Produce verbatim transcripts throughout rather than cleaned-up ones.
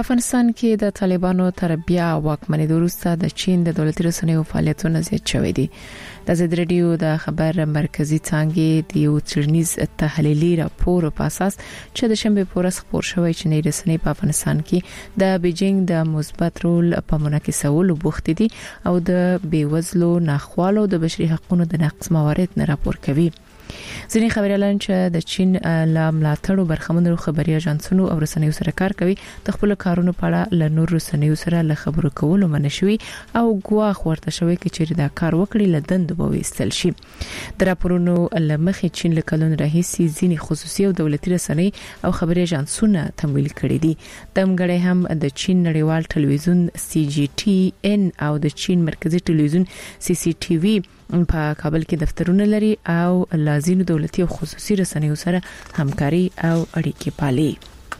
افغانستان کې د طالبانو تر بیا واکمنۍ وروسته د چین د دولتي رسنیو فعالیتونه زیات شوي دي. د زید رادیو د خبر مرکزی څانګې د یو څېړنیز تحلیلي راپور په اساس چې د شنبه په ورځ خبر شوی چې نه رسنۍ په افغانستان کې د بیجینګ د مثبت رول په منعکسولو بوخت دي او د بیوزلو ناخوالو د بشري حقوقو د نقض موارد نه راپور کوي. ځینې خبريالان چې د چین له ملاتړو برخمنو خبري اژانسونو او رسنیو سره کار کوي د خپل کارونو په اړه له نور رسنیو سره له خبرو کولو منشوي او ګواښ ورته شوی چې دا کار وکړي لدند به وستل شي. د راپورونو لمخې چین له کلون راهیسي ځینې خصوصي او دولتي رسنۍ او خبري اژانسونه تمویل کړي دي. دمګړی هم د چین نړیوال ټلویزیون سی جی ټي ان او د چین مرکزی ټلویزیون سی سی ټي وي په کابل کې دفترونه لري او لازم دولتي او خصوصي رسنیو سره همکاري او اړیکې پالي.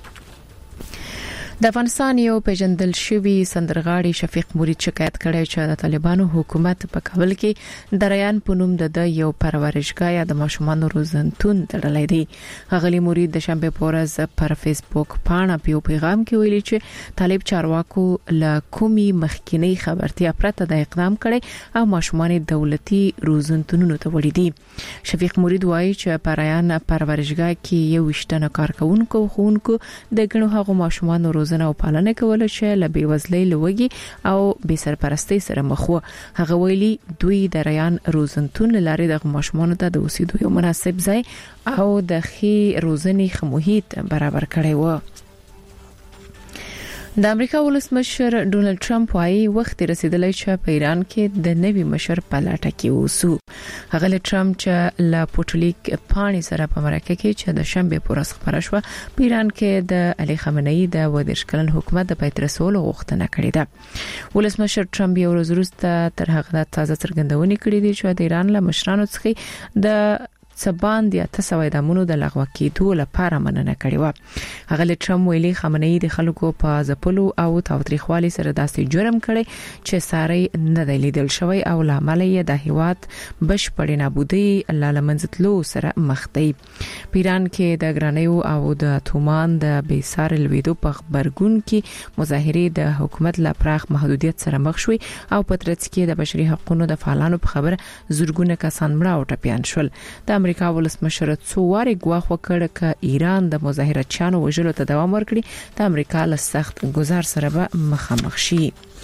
د افغانستان یو پیژندل شوی سندرغاړي شفیق مرید شکایت کړی چې د طالبانو حکومت په کابل کې د ریان په نوم د یو پرورشګاه یا د ماشومان روزنتون تړلې دی. غلی مرید د شنبه په ورځ پر فیسبوک پاڼه په پیغام کې ویلي چې طالب چارواکو له کومي مخکینی خبرتیا پرته د اقدام کړي او ماشومان دولتي روزنتونونو ته وړي دي. شفیق مرید وایي چې پر ریان پرورشګاه کې یو وشتنه کارکونکو خونکو د ګڼو هغو ماشومان روز او پالنه کول چې له بیوزلۍ لوګي او بي سرپرستی سره مخ وو. هغه ویلي دوی د ریان روزنتون لاري د ماشومانو ته د اوسېدو یو مناسب ځای او د خي روزنې خموهیت برابر کړی وو. د امریکا ولسمشر ډونالد ټرمپ وايي وخت رسیدلی چې په ایران کې د نوي مشر په لټه کې اوسو. هغه له ټرمپ چې له پوټلیک پانی سره په مرکه کې چې د شنبه په ورځ خبره شوه په ایران کې د علي خامنه‌ای د ودرش کلن حکومت د پیترسولو غوښتنه کړې ده. ولسمشر ټرمپ یو ورځ وروسته تر هغه د تازه څرګندونې کړې دي چې د ایران له مشرانو څخه د سباند یا تسوي دمونو د لغوه کېدو لپاره مننه کړې و. هغه له ټرمپ ویلي خامنه‌ای د خلکو په ځپلو او تاوتریخوالي سره داسې جرم کړي چې ساري نه دی لیدل شوی او لامل یې د هیواد بشپړ نابودي لاله منځتلو سره مخ دی. پیران کې د ګرانیو او د تومان د بیسار لویدو په خبرګون کې مظاهره د حکومت لا پراخ محدودیت سره مخ شوي او په ترڅ کې د بشري حقوقو د فعالانو په خبره زورګونه کسان مړه او ټپيان شول. د امریکا ولسمشر څو واري ګواښ وکړ چې ایران د مظاهرچیانو وژلو ته دوام ورکړي د امریکا له سخت گزار سره به مخامخ شي.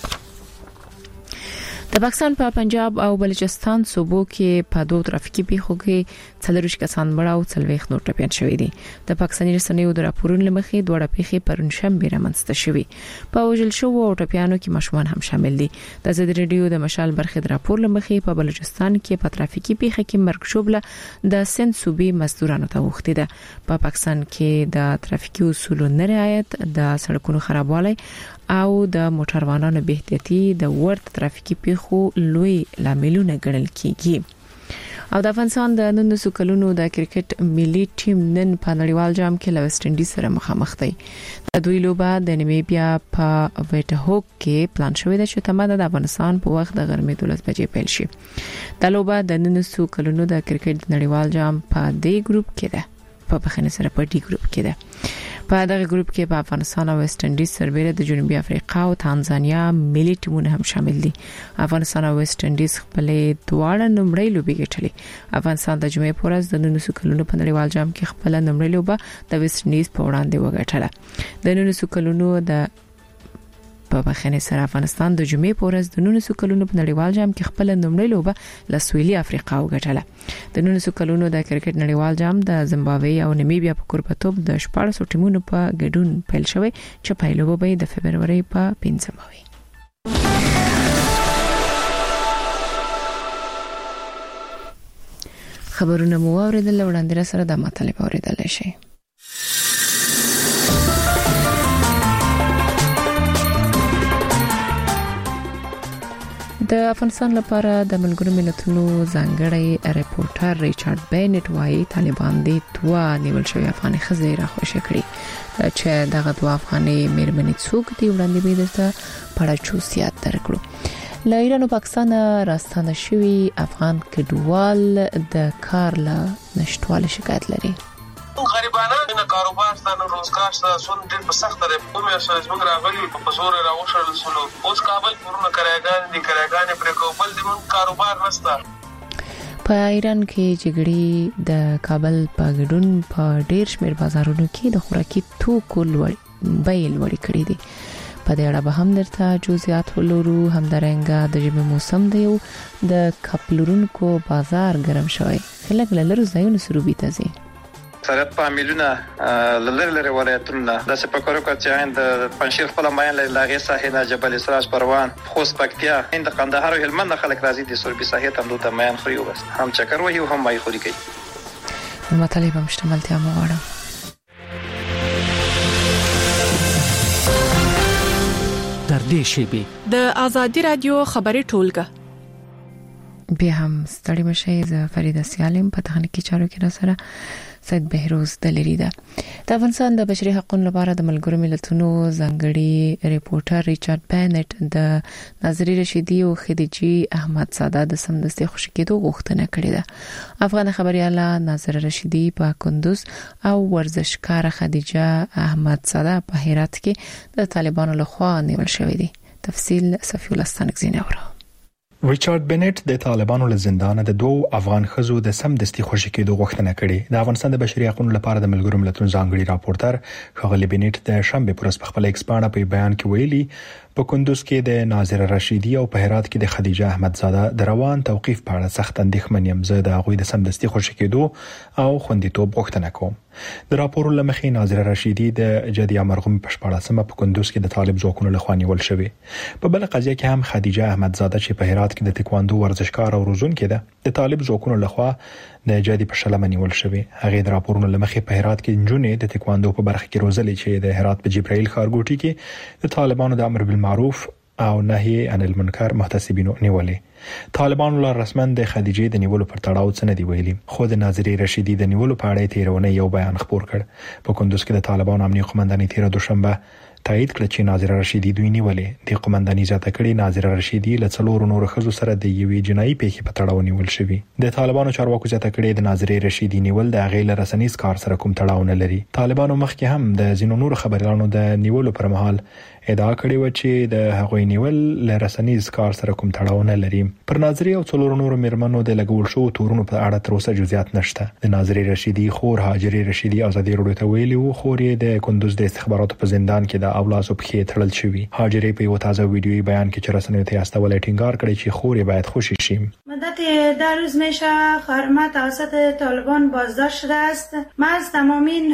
د پاکستان په پنجاب او بلوچستان صوبو کې په دوه ترافیکي پیښو کې څلور کسان مړه او څلويخ نور ټپيان شوي دي. د پاکستاني رسنیو د راپورونو لمخې دوه پیښې پرون شنبه رامنځته شوې. په وژل شو او ټپيانو کې ماشومان هم شامل دي. د زید رادیو د مشال برخې د راپور لمخې په بلوچستان کې په ترافیکي پیښه کې مرګ شوبله د سند صوبې مزدورانو ته وخته ده. په پاکستان کې د ترافیکي اصولو نه رعایت، د سړکونو خرابوالی او د موټروانانو بې احتیاطي د ورته ترافیکي پیښو لوی لاملونه ګڼل کیږي. او د افغانستان د نولسو کلونو د کرکټ ملي ټیم نن په نړیوال جام کې له ویسټ انډیز سره مخامخ دی. د دوی لوبه د نیمیبیا په ویټهوک کې پلان شوې ده چې تماده د افغانستان په وخت د غرمې دولس بجې پیل شي. د لوبه د نولسو کلونو د کرکټ نړیوال جام په دې ګروپ کې ده. په بخښنه سره په ډي ګروپ کې ده. په دغه ګروپ کې په افغانستان او ویسټ انډیز سربېره د جنوبي افریقا او تانزانیا ملي ټیمونه هم شامل دي. افغانستان او ویسټ انډیز خپل دواړه نمبرې لوبې ګټلې. افغانستان د جمعې په ورځ د نولسو کلونو په نړیوال جام کې خپل نمبرې لوبه د ویسټ انډیز په وړاندې وګټله. د نولسو کلونو د په بخښنې سره افغانستان د جمعې په ورځ د نولسو کلونو په نړیوال جام کې خپل نمبرې لوبه له سویلي افریقا وګټله. د نولسو کلونو د کرکټ نړیوال جام د زیمبابوې او نمیبیا په کوربتوب د شپږ ټیمونو په ګډون پیل شوی چې پایلوبه به د فبرवरी په پنځمه وي. خبرونه مو اوریدل وړاندې سره د مطلب اوریدل شي. د افغانستان لپاره د ملګرو ملتونو ځانګړی ریپورټر ریچارډ بینټ وايي طالبان د دوه نیول شوی افغاني خزې راخوشي کړي چې دغه دوه افغاني مېرمنې څوک دي وړاندې به درته پړه چوسیات درکړو. له ایران او پاکستان راستانه شوی افغان کډوال د کار له نشټوال شکایت لري. غریبانه نه کاروبار ستانه روزګار ستاسو ډېر په سخت دی کومه اساس موږ راغلي په زور راوښل سلو اوس کابل پرونه کراګان دي کراګان پر کوبل د موږ کاروبار نشته. په ایران کې جګړې د کابل په ګډون په ډېر شمېر بازارونو کې د خوراکي توکو لوړ بیې لوړې کړې دي. په دې اړه به هم درته جزئیات ولورو. همدارنګه د ژمي موسم دی او د کپلورونکو بازار ګرم شوی. خلک له لرو ځایونو سروبي ته ځي. سرت په میلیونه لری لری ولایتونه د سپکورو کچې د پنځیر خپل ماین لاغې ساحنه جبل اسراج پروان خوست پکتیا هند قندهار او هلمند خلک راځي د سوربي ساحې ته دوه ماین خوري بس هم چکر وهي او هم مای خوري کوي. مطلب مشتملتیا مغواړم. در دې شیبه د ازادي رادیو خبري ټولګه بیا هم ستړي مشه ز فریده سیالم په تخنیکی چارو کې را سره سید بهروز دلری ده. د افغانستان د بشري حقوقو لپاره د ملګرو ملتونو ځانګړي ریپورټر ریچارډ بینټ د ناظری رشیدي او خدیجی احمد ساده د سمدستي خوشی کېدو غوښتنه کړې ده. افغان خبرياله ناظر رشیدي په کندوز او ورزشکار خدیجه احمد ساده په هرات کې د طالبانو لخوا نیول شوې دي. تفصیل صفی الله ستانکزی نورو. ریچارډ بینټ د طالبانو له زندانه د دوو افغان خزو د سمدستي خوشی کېدو غوښتنه کړې. د افغانستان د بشري حقوقو لپاره د ملګرو ملتونو ځانګړي راپورټر ښاغلي بینټ د شنبه پر ورځ په خپل ایکس باندې په بیان کې ویلي په کندوز کې د ناظر رشیدي او په هرات کې د خدیجه احمد زاده د روان توقيف په اړه سخت اندېښمن یم. زه د هغوی د سمدستي خوشی کېدو او خوندیتوب غوښتنه کوم. د راپور لمخې ناظر رشیدي د جدي مرغوم په شپاړسمه په کندوز کې د طالب ځواکونو لخوا نیول شوې. په بل قضیه کې هم خدیجه احمد زاده چې په هرات کې د تکواندو ورزشکار او روزونکې ده د طالب ځواکونو لخوا د جدي په شلمه نیول شوې. هغه د راپورونو لمخې په هرات کې جنونې د تکواندو په برخه کې روزلې چې د هرات په جبرائیل ښارګوټي کې د طالبانو د امر بالمعروف او نهي عن المنکر محتسبینو نیولې. طالبانو له رسمن د خدیجه د نیولو پر تړاو څه نه دی ویلي. خو د ناظری رشیدي د نیولو په اړه تیرونه یو بیان خبر کړ. په کندوز کې د طالبانو امنیه قومندانۍ تیر دوشنبه تایید کړ چې ناظر رشیدي دوی نیولې. د قومندانۍ ذاته کړي ناظر رشیدي له څلورو نورو خزو سره د یوې جنایي پیښې په تړاو نیول شوی. د طالبانو چارواکو ذاته کړي د ناظر رشیدي نیول د غیر رسنیز کار سره کوم تړاو نه لري. طالبانو مخکې هم د زینو نور خبريالانو د نیولو پر مهال ادعا کړې و چې د هغوی نیول له رسنیز کار سره کوم تړاو نه لري. پر ناظری او څلور نورو مرمنو د لګول شو تورونو په اړه تر اوسه جزئیات نشته. د ناظری رشیدي خور هاجری رشیدي ازادي راډیو ته ویلي وو خورې د کندوز د استخباراتو په زندان کې د اولاسو په خې تړل شوی. هاجری په یو تازه ویډیویی بیان کې چې رسنیو ته استول ټینګار کړی چې خورې باید خوشی شي. مدت در روز میشه خانم توسط طالبان بازداشت شده است. من از تمام این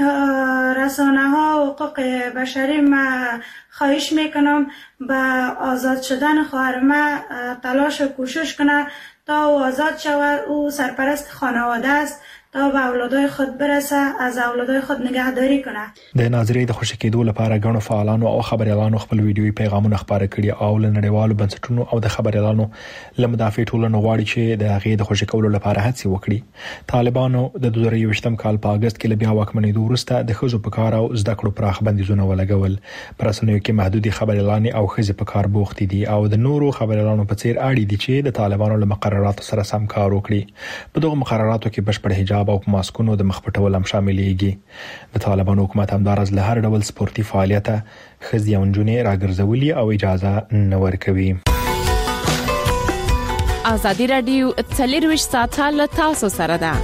رسانه ها حقوق بشری ما خواهش میکنم به آزاد شدن خواهرم تلاش و کوشش کنه تا او آزاد شود. او سرپرست خانواده است تا به اولادای خود برسه از اولادای خود نگهداری کنه. د ناظری د خوشی کېدو لپاره غنو فعالانو او خبريالانو خپل ویډیوي پیغامونه خبره کړي او له نړیوالو بنسټونو او د خبريالانو لمدافع ټولنو غواړي چې د هغې د خوشی کولو لپاره هڅه وکړي. طالبانو د دوه زره یوویشتم کال په اگست کې بیا واکمنۍ وروسته د خزو په کار او زده کړو پراخ بندیزونه ولګول. پرسنوي کې محدودي خبريالانې او خزې په کار بوخت دي او د نورو خبريالانو په څیر اړ دي چې د طالبانو له مقرراتو سره سم کار وکړي. په دغه مقرراتو کې بشپړ حجاب او ماسکونو د مخ پټول هم شاملېږي. د طالبانو حکومت هم دارز له هر ډول سپورتي فعالیت خزي او جنونې راګرځولي او اجازه نه ورکوي. ازادي رادیو څلرویشت ساعته له تاسو سره ده.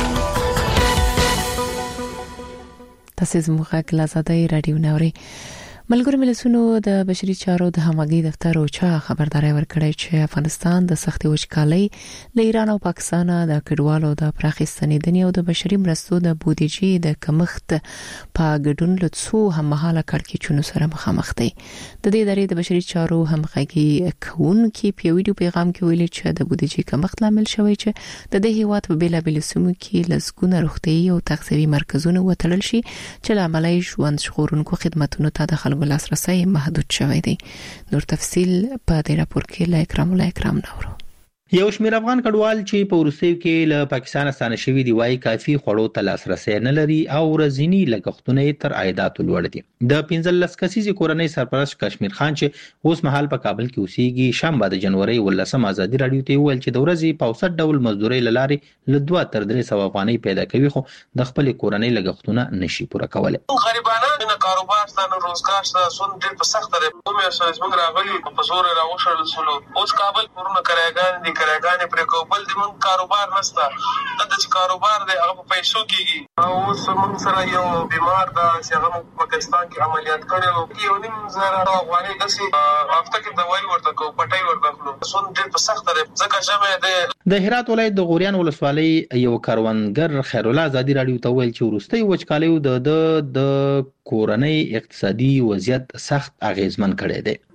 تاسو زموږ غږ له ازادي رادیو نوري. ملګرو ملتونو د بشري چارو د همغږي دفتر او چا خبرداري ورکړی چې افغانستان د سختي وچکالۍ له ایران او پاکستان د کډوالو د پراخستنیدنې او د بشري مرستو د بودیجې د کمښت په ګډون له څو هممهاله کړکېچونو سره مخامخ دي. د دې ادارې د بشري چارو همغږي کوونکي په ویډیو پیغام کې ویلي چې د بودیجې کمښت لامل شوی چې د دې هیواد په بیلابېلو سیمو کې لسګونه روغتيایي او تغذیوي مرکزونه وتړل شي چې لامل ژوند ژغورونکو خدماتونو ته د خلکو لاسرسي محدود شوی دی. نور تفصیل په دې راپور کې لا اکرام لا اکرام نورو. یو شمېر افغان کډوال چې په وروستیو کې له پاکستان ستانه شوي دي وایي کافي خوړو ته لاسرسی نه لري او ورځني لګښتونه یې تر عایداتو لوړ دي. د پنځلس کسیزې کورنۍ سرپرست کشمیر خان چې اوس مهال په کابل کې اوسېږي شنبه د جنوري ولسم ازادي راډیو ته وویل چې د ورځې په اوسط ډول مزدورۍ له لارې له دوه تر درې سوه افغانۍ پیدا کوي خو د خپلې کورنۍ لګښتونه نشي پوره کولی. غریبانه نه کاروبار شته نه روزګار شته سون ډېر په سخته دی. کومې سره زموږ راغلي په زور یې راوشړل سولو اوس کابل کورونه کراګانې دي کراګانې پرې کوو بل د مونږ کاروبار نشته. دلته چې کاروبار دی هغه په پیسو کېږي او اوس مونږ سره یو بیمار ده چې هغه مونږ په پاکستان کې عملیات کړی و یو نیم زره افغانۍ داسې هفته کې دوايي ورته کوو پټۍ ورته اخلو. سون ډېر په سخته دی ځکه ژمی دی. د هرات ولایت د غوریان ولسوالۍ یو کاروانګر خیرالله ازادي راډیو ته ویل چې وروستۍ وچکالیو د د کورنۍ اقتصادي وضعیت سخت اغیزمن کړی دی.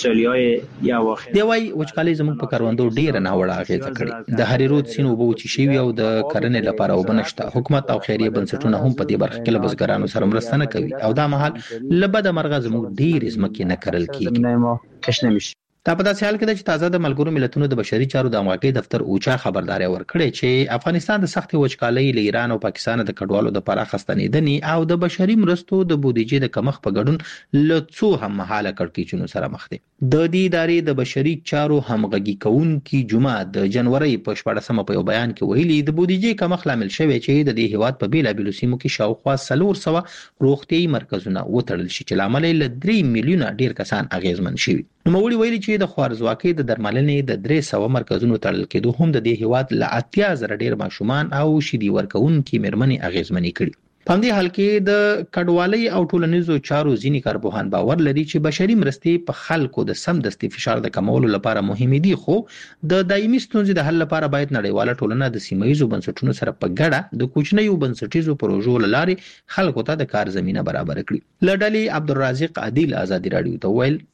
دی وايي وچکالي زموږ په کروندو ډیره ناوړه اغیزه کړې. د هری رود سیند اوبه وچې شوي او د کرنې لپاره اوبه نشته. حکومت او خیریه بنسټونه هم په دې برخه کې له بزګرانو سره مرسته نه کوي او دا مهال له بده مرغه زموږ ډېرې ځمکې نه کرل کېږي. دا په داسې حال کې ده چې تازه د ملګرو ملتونو د بشري چارو د همغږۍ دفتر اوچا خبرداری ورکړې چې افغانستان د سختې وچکالۍ له ایران او پاکستان د کډوالو د پراخه ستنېدنې او د بشري مرستو د بودیجې د کمښت په ګډون له څو هممهاله کړکېچونو سره مخ دی. د دې ادارې د بشري چارو همغږي کوونکي جمعه د جنوري په شپاړسمه په یو بیان کې ویلي د بودیجې کمښت لامل شوی چې د دې هیواد په بیلابیلو سیمو کې شاوخوا څلور سوه روغتیايي مرکزونه وتړل شي چې لامل یې له درې میلیونه ډیر کسان اغیزمن شوي. نوموړي ویلي چې د خوارزواکۍ د درملنې د درې سوه مرکزونو تړل کېدو هم د دې هیواد له اتیا زره ډیر ماشومان او شیدې ورکوونکي میرمنې اغیزمنې کړي. په همدې حال کې د کډوالۍ او ټولنیزو چارو ځینې کارپوهان باور لري چې بشري مرستې په خلکو د سمدستي فشار د کمولو لپاره مهمې دي خو د دایمي ستونزې د حل لپاره باید نړیواله ټولنه د سیمه ییزو بنسټونو سره په ګډه د کوچنیو بنسټیزو پروژو له لارې خلکو ته د کار زمینه برابر کړي. له ډلې عبدالرازق عادل ازادي راډیو ته ویل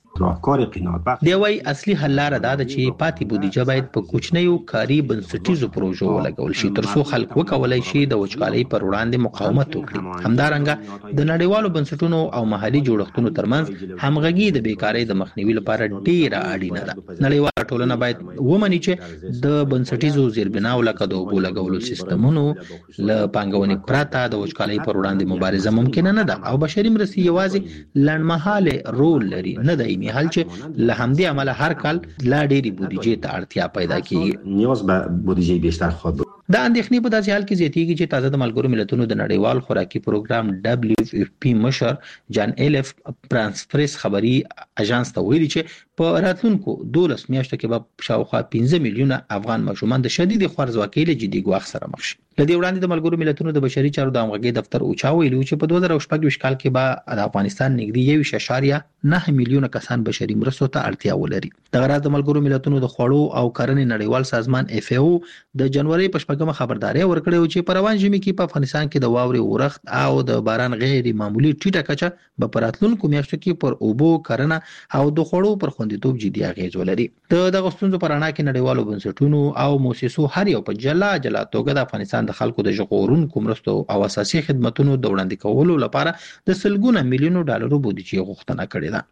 دی وايي اصلي حل لاره دا ده چې پاتې بودیجه باید په کوچنیو کاري بنسټیزو پروژو ولګول شي ترڅو خلک وکولای شي د وچکالۍ پر وړاندې مقاومت وکړي. همدارنګه د نړیوالو بنسټونو او محلي جوړښتونو ترمنځ همغږي د بیکارۍ د مخنیوي لپاره ډیره اړینه ده. نړیواله ټولنه باید ومني چې د بنسټیزو زیربناو لکه د اوبو لګولو سیستمونو له پانګونې پرته د وچکالۍ پر وړاندې مبارزه ممکنه نه ده او بشري مرستې یوازې لنډمهاله رول لري نه دی حال چې له همدې عمله هر کال لا ډېری بودیجې ته اړتیا پیدا کیږي. نیاز به بودیجې بیشتر خواهد بود. دا اندېښنې په داسې حال کې زیاتېږي چې تازه د ملګرو ملتونو د نړیوال خوراکي پروګرام دبليو اف پی مشر جان ایلف پرانسپریس خبري اژانس ته ویلي چې په راتلونکو دولس میاشتو کې به شاوخوا پنځه میلیونه افغان ماشومان د شدید خوارزواکۍ له جدي ګواښ سره مخ شي. له دې وړاندې د ملګرو ملتونو د بشري چارو د همغږۍ دفتر اوچا ویلي چې په دوه زره شپږ کال کې به د افغانستان نږدې یو اعشاریه نه میلیونه کسان بشري مرستو ته اړتیا ولري. دغه راز د ملګرو ملتونو د خوړو او کرنې نړیوال سازمان اف ای او د جنوري په شپږمه خبرداري ورکړې چې په روان ژمي کې په افغانستان کې د واورې اورښت او د باران غیر معمولی ټیټه کچه به په راتلونکو میاشتو کې پر اوبو کرنه او د خوړو پر خوندیتوب جدي اغیز ولري. د دغه ستونزو پر اړه کې نړیوالو بنسټونو او مؤسسو هر یو په جلا جلا توګه د افغانستان د خلکو د ژغورونکو مرستو او اساسي خدماتو د وړاندې کولو لپاره د سلګونه میلیونو ډالرو بودیجې غوښتنه کړې ده.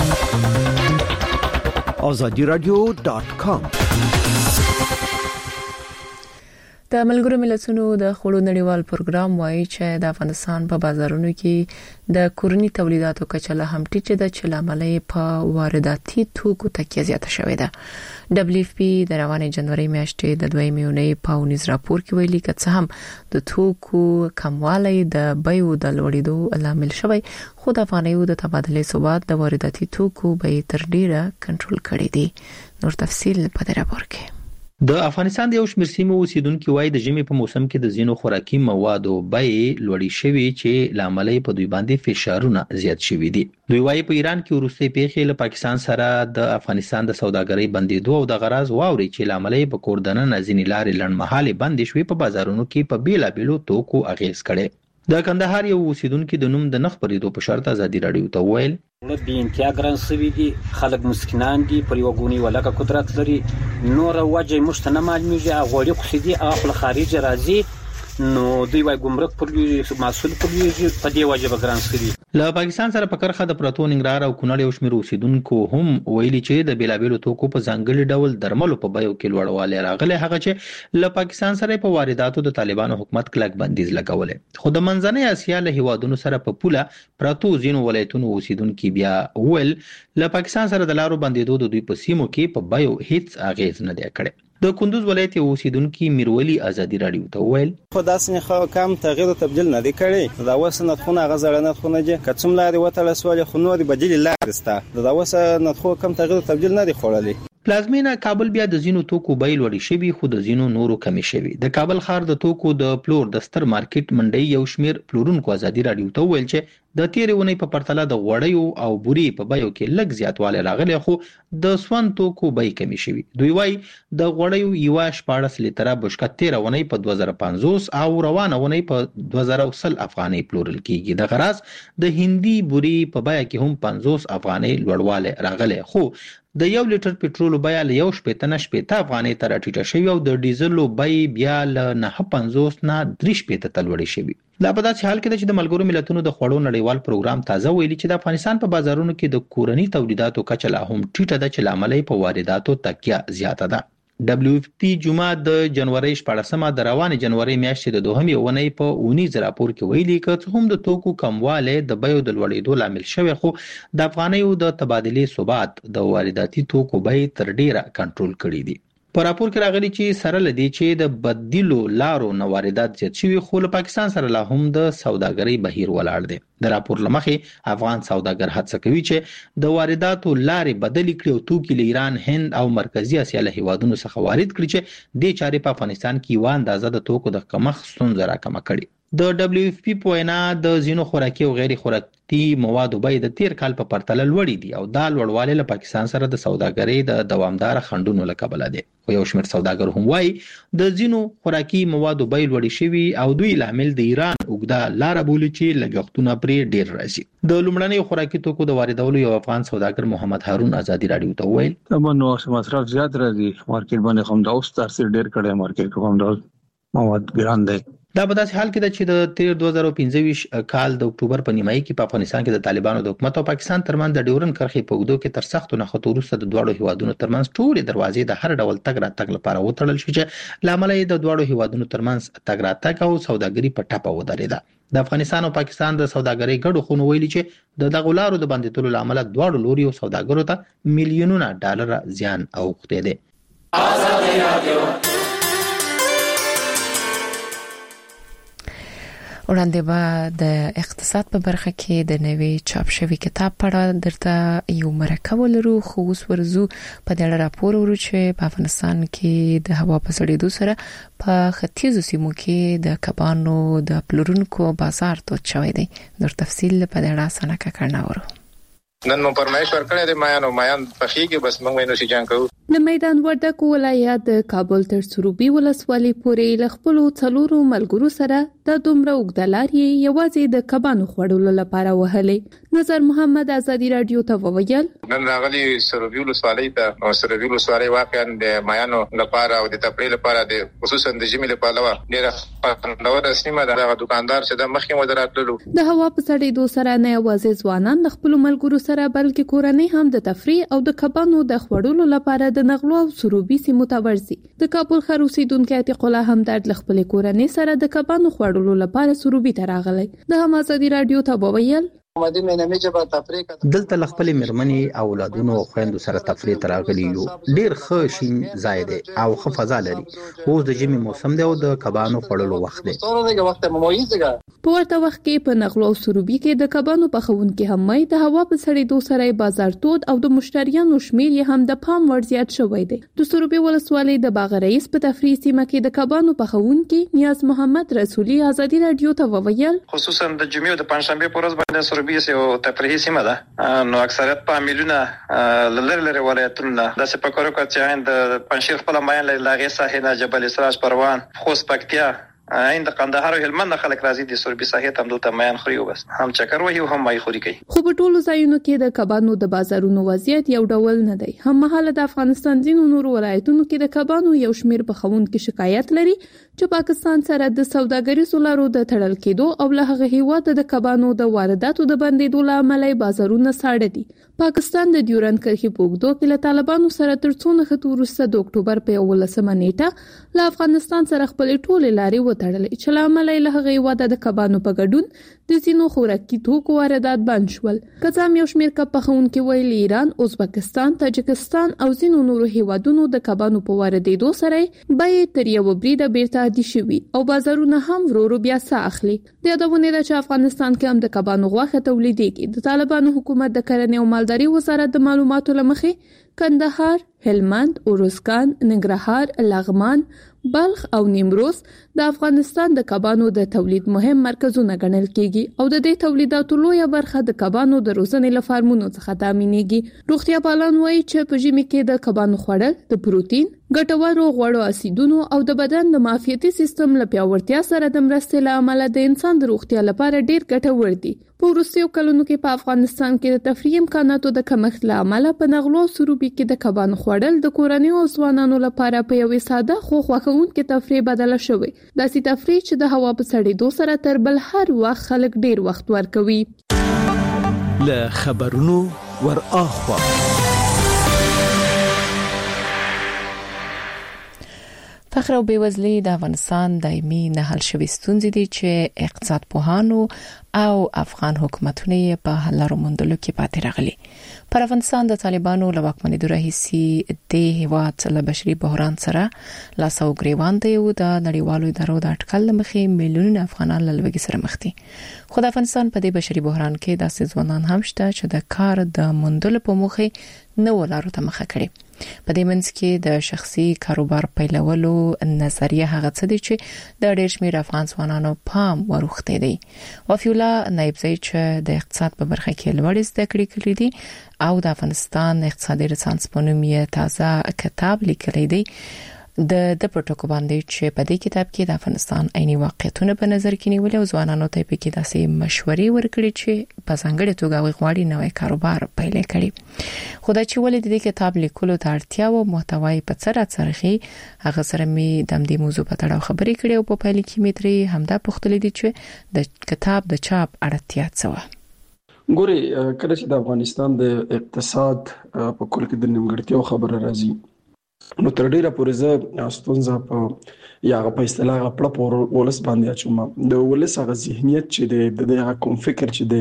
azadi radio dot com د ملګرو ملتونو د خوړو نړیوال پروګرام وایي چې د افغانستان په بازارونو کې د کورني تولیداتو کچه لا هم ټیټه ده چې لامل یې په وارداتي توکو تکیه زیاته شوې ده. دبليو اف پی د روانې جنوري میاشتې د دویمې اونۍ په اونیز راپور کې ویلي چې څه هم د توکو کموالی د بیو د لوړېدو لامل شوی خو د افغانیو د تبادلې ثبات د وارداتي توکو بیې تر ډیره کنټرول کړي دي. نور تفصیل په دې راپور کې. د افغانستان د یو شمېر سیمو اوسیدونکو وايي د ژمي په موسم کې د ځینو خوراکي موادو بیې لوړې شوي چې لامل یې په دوی باندې فشارونه زیات شوي دي. دوی وايي په ایران کې وروستي پیښې له پاکستان سره د افغانستان د سوداګرۍ بندیدو او د غراض واوري چې لامل یې په کوردنه ځینې لارې لنډمهالې بندې شوې په بازارونو کې په بیلابیلو توکو اغیز کړي. د کندهار یو اوسیدونکو د نوم د نخ پریدو په شرط ازادي راډیو ته ویل ولې بي انتها ګران سوي دي خلک مسکینان دي پر یو غونی ولکه قدرت لري نور وجه مشتنه معلومیږي غوړي قصدي خپل خارجي راځي نو دوی وايي ګمرک پر مسول پر په دې وجه ګران سوي له پاکستان سره په کرخه د پروتو ننګرهار او کونړ یو شمېر اوسیدونکو هم ویلي چې د بیلابېلو توکو په ځانګړي ډول درملو په بیو کې لوړوالی راغلی، هغه چې له پاکستان سره په وارداتو د طالبانو حکومت کلک بندیز لګولې. خو د منځنۍ اسیا له هیوادونو سره په پوله پروتو ځینو ولایتونو اوسیدونکو بیا ویل له پاکستان سره د لارو بندیدو د دوی په سیمو کې په بیو هیڅ اغیز نه دی کړی. د کندوز ولایت اوسیدونکو میرولی ازادي رادیو ته ویل خو داسې خو کم تغییر او تبديل نه دی کړی. دا وسنت خو نه غزړه نه خو نه چې کڅم لاري وته لسوال خو نو دی بدیل لاري ستا دا وسنت خو کم تغییر او تبديل نه دی خوړلې. پلازمینه کابل بیا د زینو توکو بیل وړي شوی، خو د زینو نورو کمی شوی. د کابل ښار د توکو د پلور د ستر مارکیټ منډي یو شمیر پلورونکو ازادي رادیو ته ویل چې د تیرې ونې په پرتله د غوړیو او بوري په بیو کې لږ زیاتوالی راغلی، خو د سون توکو بیې کمی شوی. دوی وايي د غوړیو یو شپاړس لیټره بشکه تیرې ونې په دوه زره پنځوس او روانه ونې په دوه زره وسل افغانۍ پلورل کیږي. د غراس د هندي بوري په بیه کې هم پنځوس افغانۍ لوړوالی راغلی، خو د یو لیټر پټرول بیه له یو شپېته نه شپېته افغانۍ ته راټیټه شوې او د ډیزلو بیې بیا له نه پنځوس نه درې شپېته ته لوړې شوې. دا په داسې حال کې ده چې د ملګرو ملتونو د خوړو نړیوال پروګرام تازه ویلي چې د افغانستان په بازارونو کې د کورني تولیداتو کچه لا هم ټیټه ده چې لامل یې په وارداتو تکیه زیاته ده. دبليو اف پی جمعه د جنوري شپاړسمه د روانې جنوري میاشتې د دوهمې اونۍ په اونیز راپور کې ویلي چې هم د توکو کمواله د بیو د لوړېدو لامل شوی، خو د افغانیو د تبادلې ثبات د وارداتي توکو بیې تر ډیره کنټرول کړي دي. په راپور کې راغلي چې سره لدی چې د بدیلو لارو نه واردات زیات شوي، خو له پاکستان سره لا هم د سوداګرۍ بهیر ولاړ دی. د راپور لمخې افغان سوداګر هڅه کوي چې د وارداتو لارې بدلې کړي او توکي له ایران، هند او مرکزی اسیا له هیوادونو څخه وارد کړي چې د چارې په افغانستان کې یو اندازه د توکو د کمښت ستونزه راکمه کړي. د دبليو اف پی په وینا د زینو خوراکي او غیر خوراکي موادو بیې د تیر کال په پرتله لوړې دي او دا لوړوالی له پاکستان سره د سوداګرۍ د دوامدار خنډونو له کبله دی. خو یو شمېر سوداګر هم وایي د زینو خوراکي موادو بیې لوړې شوي او دوی لامل د ایران اوږده لاره بولي چې لګښتونه پرې ډیر راځي. د لومړنۍ خوراکي توکو د واردولو یو افغان سوداګر محمد هارون ازادي رادیو ته ویل نو مصرف زیات راځي، مارکیټ باندې هم دا اوس تاثیر ډیر کړی، مارکیټ کې هم دا مواد ګران دی. دا په داسې حال کې ده چې د تیر دوه زره پنځه ویشت کال د اکتوبر په نیمایي کې په افغانستان کې د طالبانو د حکومت او پاکستان ترمنځ د ډیورن کرښې په اوږدو کې تر سختو نښتو وروسته د دواړو هیوادونو ترمنځ ټولې دروازې د هر ډول تګ راتګ لپاره وتړل شوې چې له امله یې د دواړو هیوادونو ترمنځ تګ راتګ او سوداګري په ټپه ودرېده. د افغانستان او پاکستان د سوداګرۍ ګډو خونو ویلي چې د دغو لارو د بندېدلو له امله دواړو لوریو سوداګرو ته میلیونونه ډالر زیان اوښتی دی. ازادي رادیو وړاندې به د اقتصاد په برخه کې د نوې چاپ شوی کتاب په اړه درته یو مرکه ولرو، خو اوس ورزو په دې اړه راپور ورو چې په افغانستان کې د هوا په سړېدو سره په ختیځو سیمو کې د کبانو د پلورونکو بازار تود شوی دی. نور تفصیل په دې اړه سنکه کړنه ورو. نن مو پرمایش ورکړی دی مایانو مایان پخېږي، بس موږ وینو چې جنګ کوو. د میدان وردګ ولایت د کابل تر سروبي ولسوالۍ پورې له خپلو څلورو ملګرو سره د دومره اوږده لارې یوازې د کبانو خوړلو لپاره وهلې. نظر محمد ازادي رادیو ته وویل نن راغلي سروبي ولسوالۍ ته، او سروبي ولسوالۍ واقعا د مایانو لپاره او د تفریح لپاره د خصوصا د ژمي لپاره ډېره خوندوره سیمه ده. هغه دکاندار چې د مخکې مو دراتلو د هوا په سړېدو سره نه یوازې ځوانان د خپلو ملګرو سره بلکې کورنۍ هم د تفریح او د کبانو د خوړلو لپاره د نغلو او سروبي سیمو ته ورځي. د کابل ښار اوسیدونکي عتیق الله همدرد له خپلې کورنۍ سره د کبانو خوړلو لپاره سروبي ته راغلی. د هم ازادي رادیو ته وویل دلته خپل مرمنې او اولادونو او خويندو سره تفریح تراغلی یو. ډیر ښه شین ځای دی او ښه فضا لري. اوس د ژمي موسم دی او د کبانو خوړلو وخت دی. په ورته وخت کې په نغلو او سروبي کې د کبانو پخونکي هم مې د هوا په سړېدو سره بازار تود او د مشتریانو شمیر یې هم د پام وړ زیات شوی دی. د سروبي ولسوالۍ د باغ رئیس په تفریح سیمه کې د کبانو پخونکي نیاز محمد رسولي ازادي رادیو ته وویل خصوصا د جمعې او د پنځشنبه پر ورځ باندې سروبي یو تفریحي سیمه ده، نو اکثریت په میلیونه لری لری ولایتونه د سپکورو کچا د پنځیر خپل مایان لاغې ساحې نه جبل اسراج پروان خوست پکتیا عند قندهار او هلمند خلک راځي د سوربي ساحې ته دلته میان خوري او بس هم چکر وهي هم مای خوري کوي. خو په ټولو ځایونو کې د کبانو د بازارونو وضعیت یو ډول نه دی. هم مهاله د افغانستان ځینو نورو ولایتونو کې د کبانو یو شمیر په خوون کې شکایت لري چې پاکستان سره د سوداګریزو لارو د تړل کېدو او له هغه هیواد د کبانو د وارداتو د بندیدو لامل بازارونه ساړه دي. پاکستان د ډیورند کرښې په اوږدو کې له طالبانو سره تر څو نښتو وروسته د اکتوبر په یولسمه نیټه له افغانستان سره خپلې ټولې لارې وتړلې چې له امله یې له هغه هیواد د کبانو په ګډون د ځینو خوراکي توکو واردات بند شول. که څه هم یو شمېر کب پخوونکي ویلي ایران، ازبکستان، تاجکستان او ځینو نورو هیوادونو د کبانو په واردېدو سره بیې تر یو بریده بیرته عادي شوي او بازارونه هم ورو ورو بیا ساه اخلي. د یادونه ده چې افغانستان کې هم د کبانو غوښه تولیدېږي. د طالبانو حکومت د کرنې او مالدارۍ وزارت د معلوماتو له مخې کندهار، هلمند، اروزګان، ننګرهار، لغمان، بلخ او نیمروز د افغانستان د کبانو د تولید مهم مرکزونه ګڼل کیږي او د دې تولیداتو لویه برخه د کبانو د روزنې له فارمونو څخه تامینېږي. روغتیا پالان وایي چې په ژمي کې د کبانو خوړل د پروتین، ګټورو غوړو اسیدونو او د بدن د معافیتي سیستم له پیاوړتیا سره د مرستې له امله د انسان د روغتیا لپاره ډیر ګټور دي. په وروستیو کلونو کې په افغانستان کې د تفریح امکاناتو د کمښت له امله په نغلو سروبي کې د کبانو خوړل د کورنیو او ځوانانو لپاره په یوې ساده خو خوښونکې تفریح بدله شوې. داسې تفریح چې د هوا په سړېدو سره تر بل هر وخت خلک ډیر وخت ورکوي. له خبرونو ور اخوا فقر او بیوزلي د افغانستان دایمي نه حل شوي ستونزې دي چې اقتصاد پوهانو او افغان حکومتونه په حل لارو موندلو کې پاتې راغلي. پر افغانستان د طالبانو له واکمنېدو راهیسې د هیواد له بشري بحران سره لاس او ګریوان دی او د نړیوالو ادارو د اټکل مخې میلیونونه افغانان له لوږې سره مخ دي. خو د افغانستان په دې بشري بحران کې داسې ځوانان هم شته چې د کار د موندلو په موخه نو لارو ته مخه کړي. په دې منځ کې د شخصي کاروبار پیلولو نظریه هغه څه دي چې د ډېر شمېر افغان ځوانانو پام ورخته دي. وفیولا نایبزی چې د اقتصاد په برخه کې لوړ زده کړې کړې دي او د افغانستان اقتصادي رسانس په نوم یې تازه کتاب لیکلی دی، د د پټکو باندې چې په دې کتاب کې د افغانستان عیني واقعیتونه په نظر کې نیولې او ځوانانو ته په کې داسې مشورې ورکړي چې په ځانګړي توګه غواړي نوې کاروبار پیل کړي. خدای چې ولې د دې کتاب لیکلو ته اړتیا او محتوای په څرا څرخي هغه سره می د دې موضوع په تړاو خبرې کړې او په پیل کې متري همدا پوښتلې دي چې د کتاب د چاپ اړتیا څه و. ګوري کله چې د افغانستان د اقتصاد په کول کې د نیمګړتیا خبره راځي نو تر ډیره پورې زه ستونزه په یا په اصطلاح خپل په ولس باندې اچوم. د ولس هغه ذهنیت چې د دغه کوم فکر چې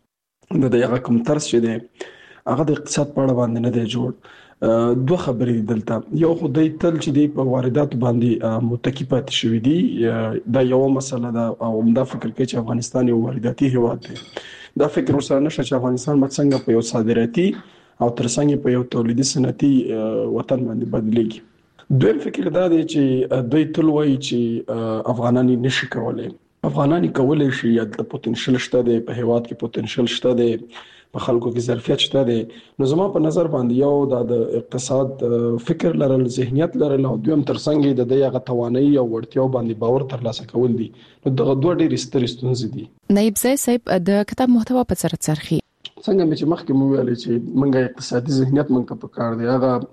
د د دغه کوم طرز چې د هغه د اقتصاد په اړه باندې نه دی جوړ. دوه خبرې دلته، یو خو د تل چې د په واردات باندې متکی پاتې شوې دي، دا یو مسله ده او دا فکر کوي چې افغانستان یو وارداتي هیواد دی. دا فکر ورسره نشته چې افغانستان څنګه په یو صادراتي او ترڅنګ په یو تولیدي صنعتي وطن باندې بدلېږي. دویم فکر دا دی چې دوی تل وایي چې افغانان نشي کولای. افغانان کولای شي، د پوتنشل شته دی، په هیواد کې پوتنشل شته دی، په خلکو کې ظرفیت شته دی. نو زما په نظر باندې یو د اقتصاد فکر لرل، ذهنیت لرل او دویم ترڅنګ د دغه توانایي او وړتیا باندې باور ترلاسه کول دي. نو دغه دوه ډېر ستر ستونزې دي. نایب زی صاحب د کتاب محتوا په څرت څرخي څنګه چې مخکې مو ویل چې موږ اقتصادي ذهنیت موږ ته پکار دی،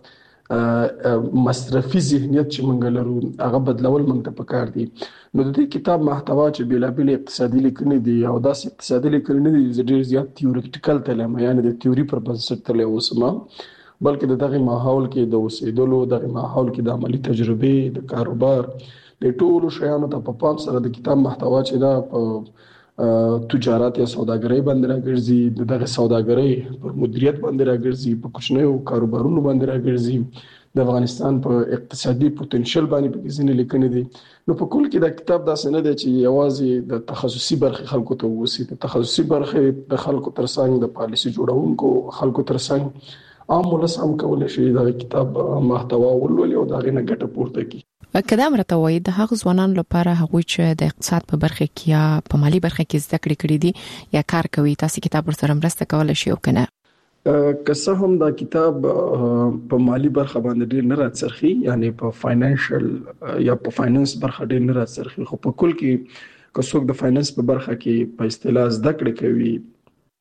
هغه مصرفي ذهنیت چې موږ لرو هغه بدلول موږ ته پکار دی. نو د دې کتاب محتوا چې بلابل اقتصادي لیکنې دي او داسې اقتصادي لیکنې دي ډېر زیات تیوریټیکل تلم، یعنی د تیوري پر بنسټ تللی اوسم، بلکې د دغه ماحول کې د اوسېدلو، دغه ماحول کې د عملی تجربې، د کاروبار، د ټولو شیانو ته په پام سره د کتاب محتوا چې دا په تجارت یا سوداګرۍ باندې راګرځي، دغه سوداګرۍ پر مدیریت باندې راګرځي، په کوچنیو کاروبارونو باندې راګرځي، د افغانستان په اقتصادي پوتنشل باندې په ځینې لیکنې دي. نو په کول کې دا کتاب داسې نه دی چې یوازې د تخصصي برخې خلکو ته ووسی. د تخصصي برخې د خلکو ترڅنګ د پالیسي جوړونکو خلکو ترڅنګ عام ولس هم کولای شي دا کتاب محتوا ولولي او دا غینه ګټه پورته کړي. کله مرته وای د هغه ځوانانو لپاره هغه چې د اقتصاد په برخه کې یا په مالی برخه کې زده کړې کړې دي یا کار کوي، تاسو کتاب ورسره مرسته کولای شئ او کنه؟ که څه هم دا کتاب په مالی برخه باندې ډېر نه راڅرخي، یعنی په فاینانشل یا په فاینانس برخه ډېر نه راڅرخي، خو په کل کې که څوک د فاینانس په برخه کې په اصطلاح زده کړې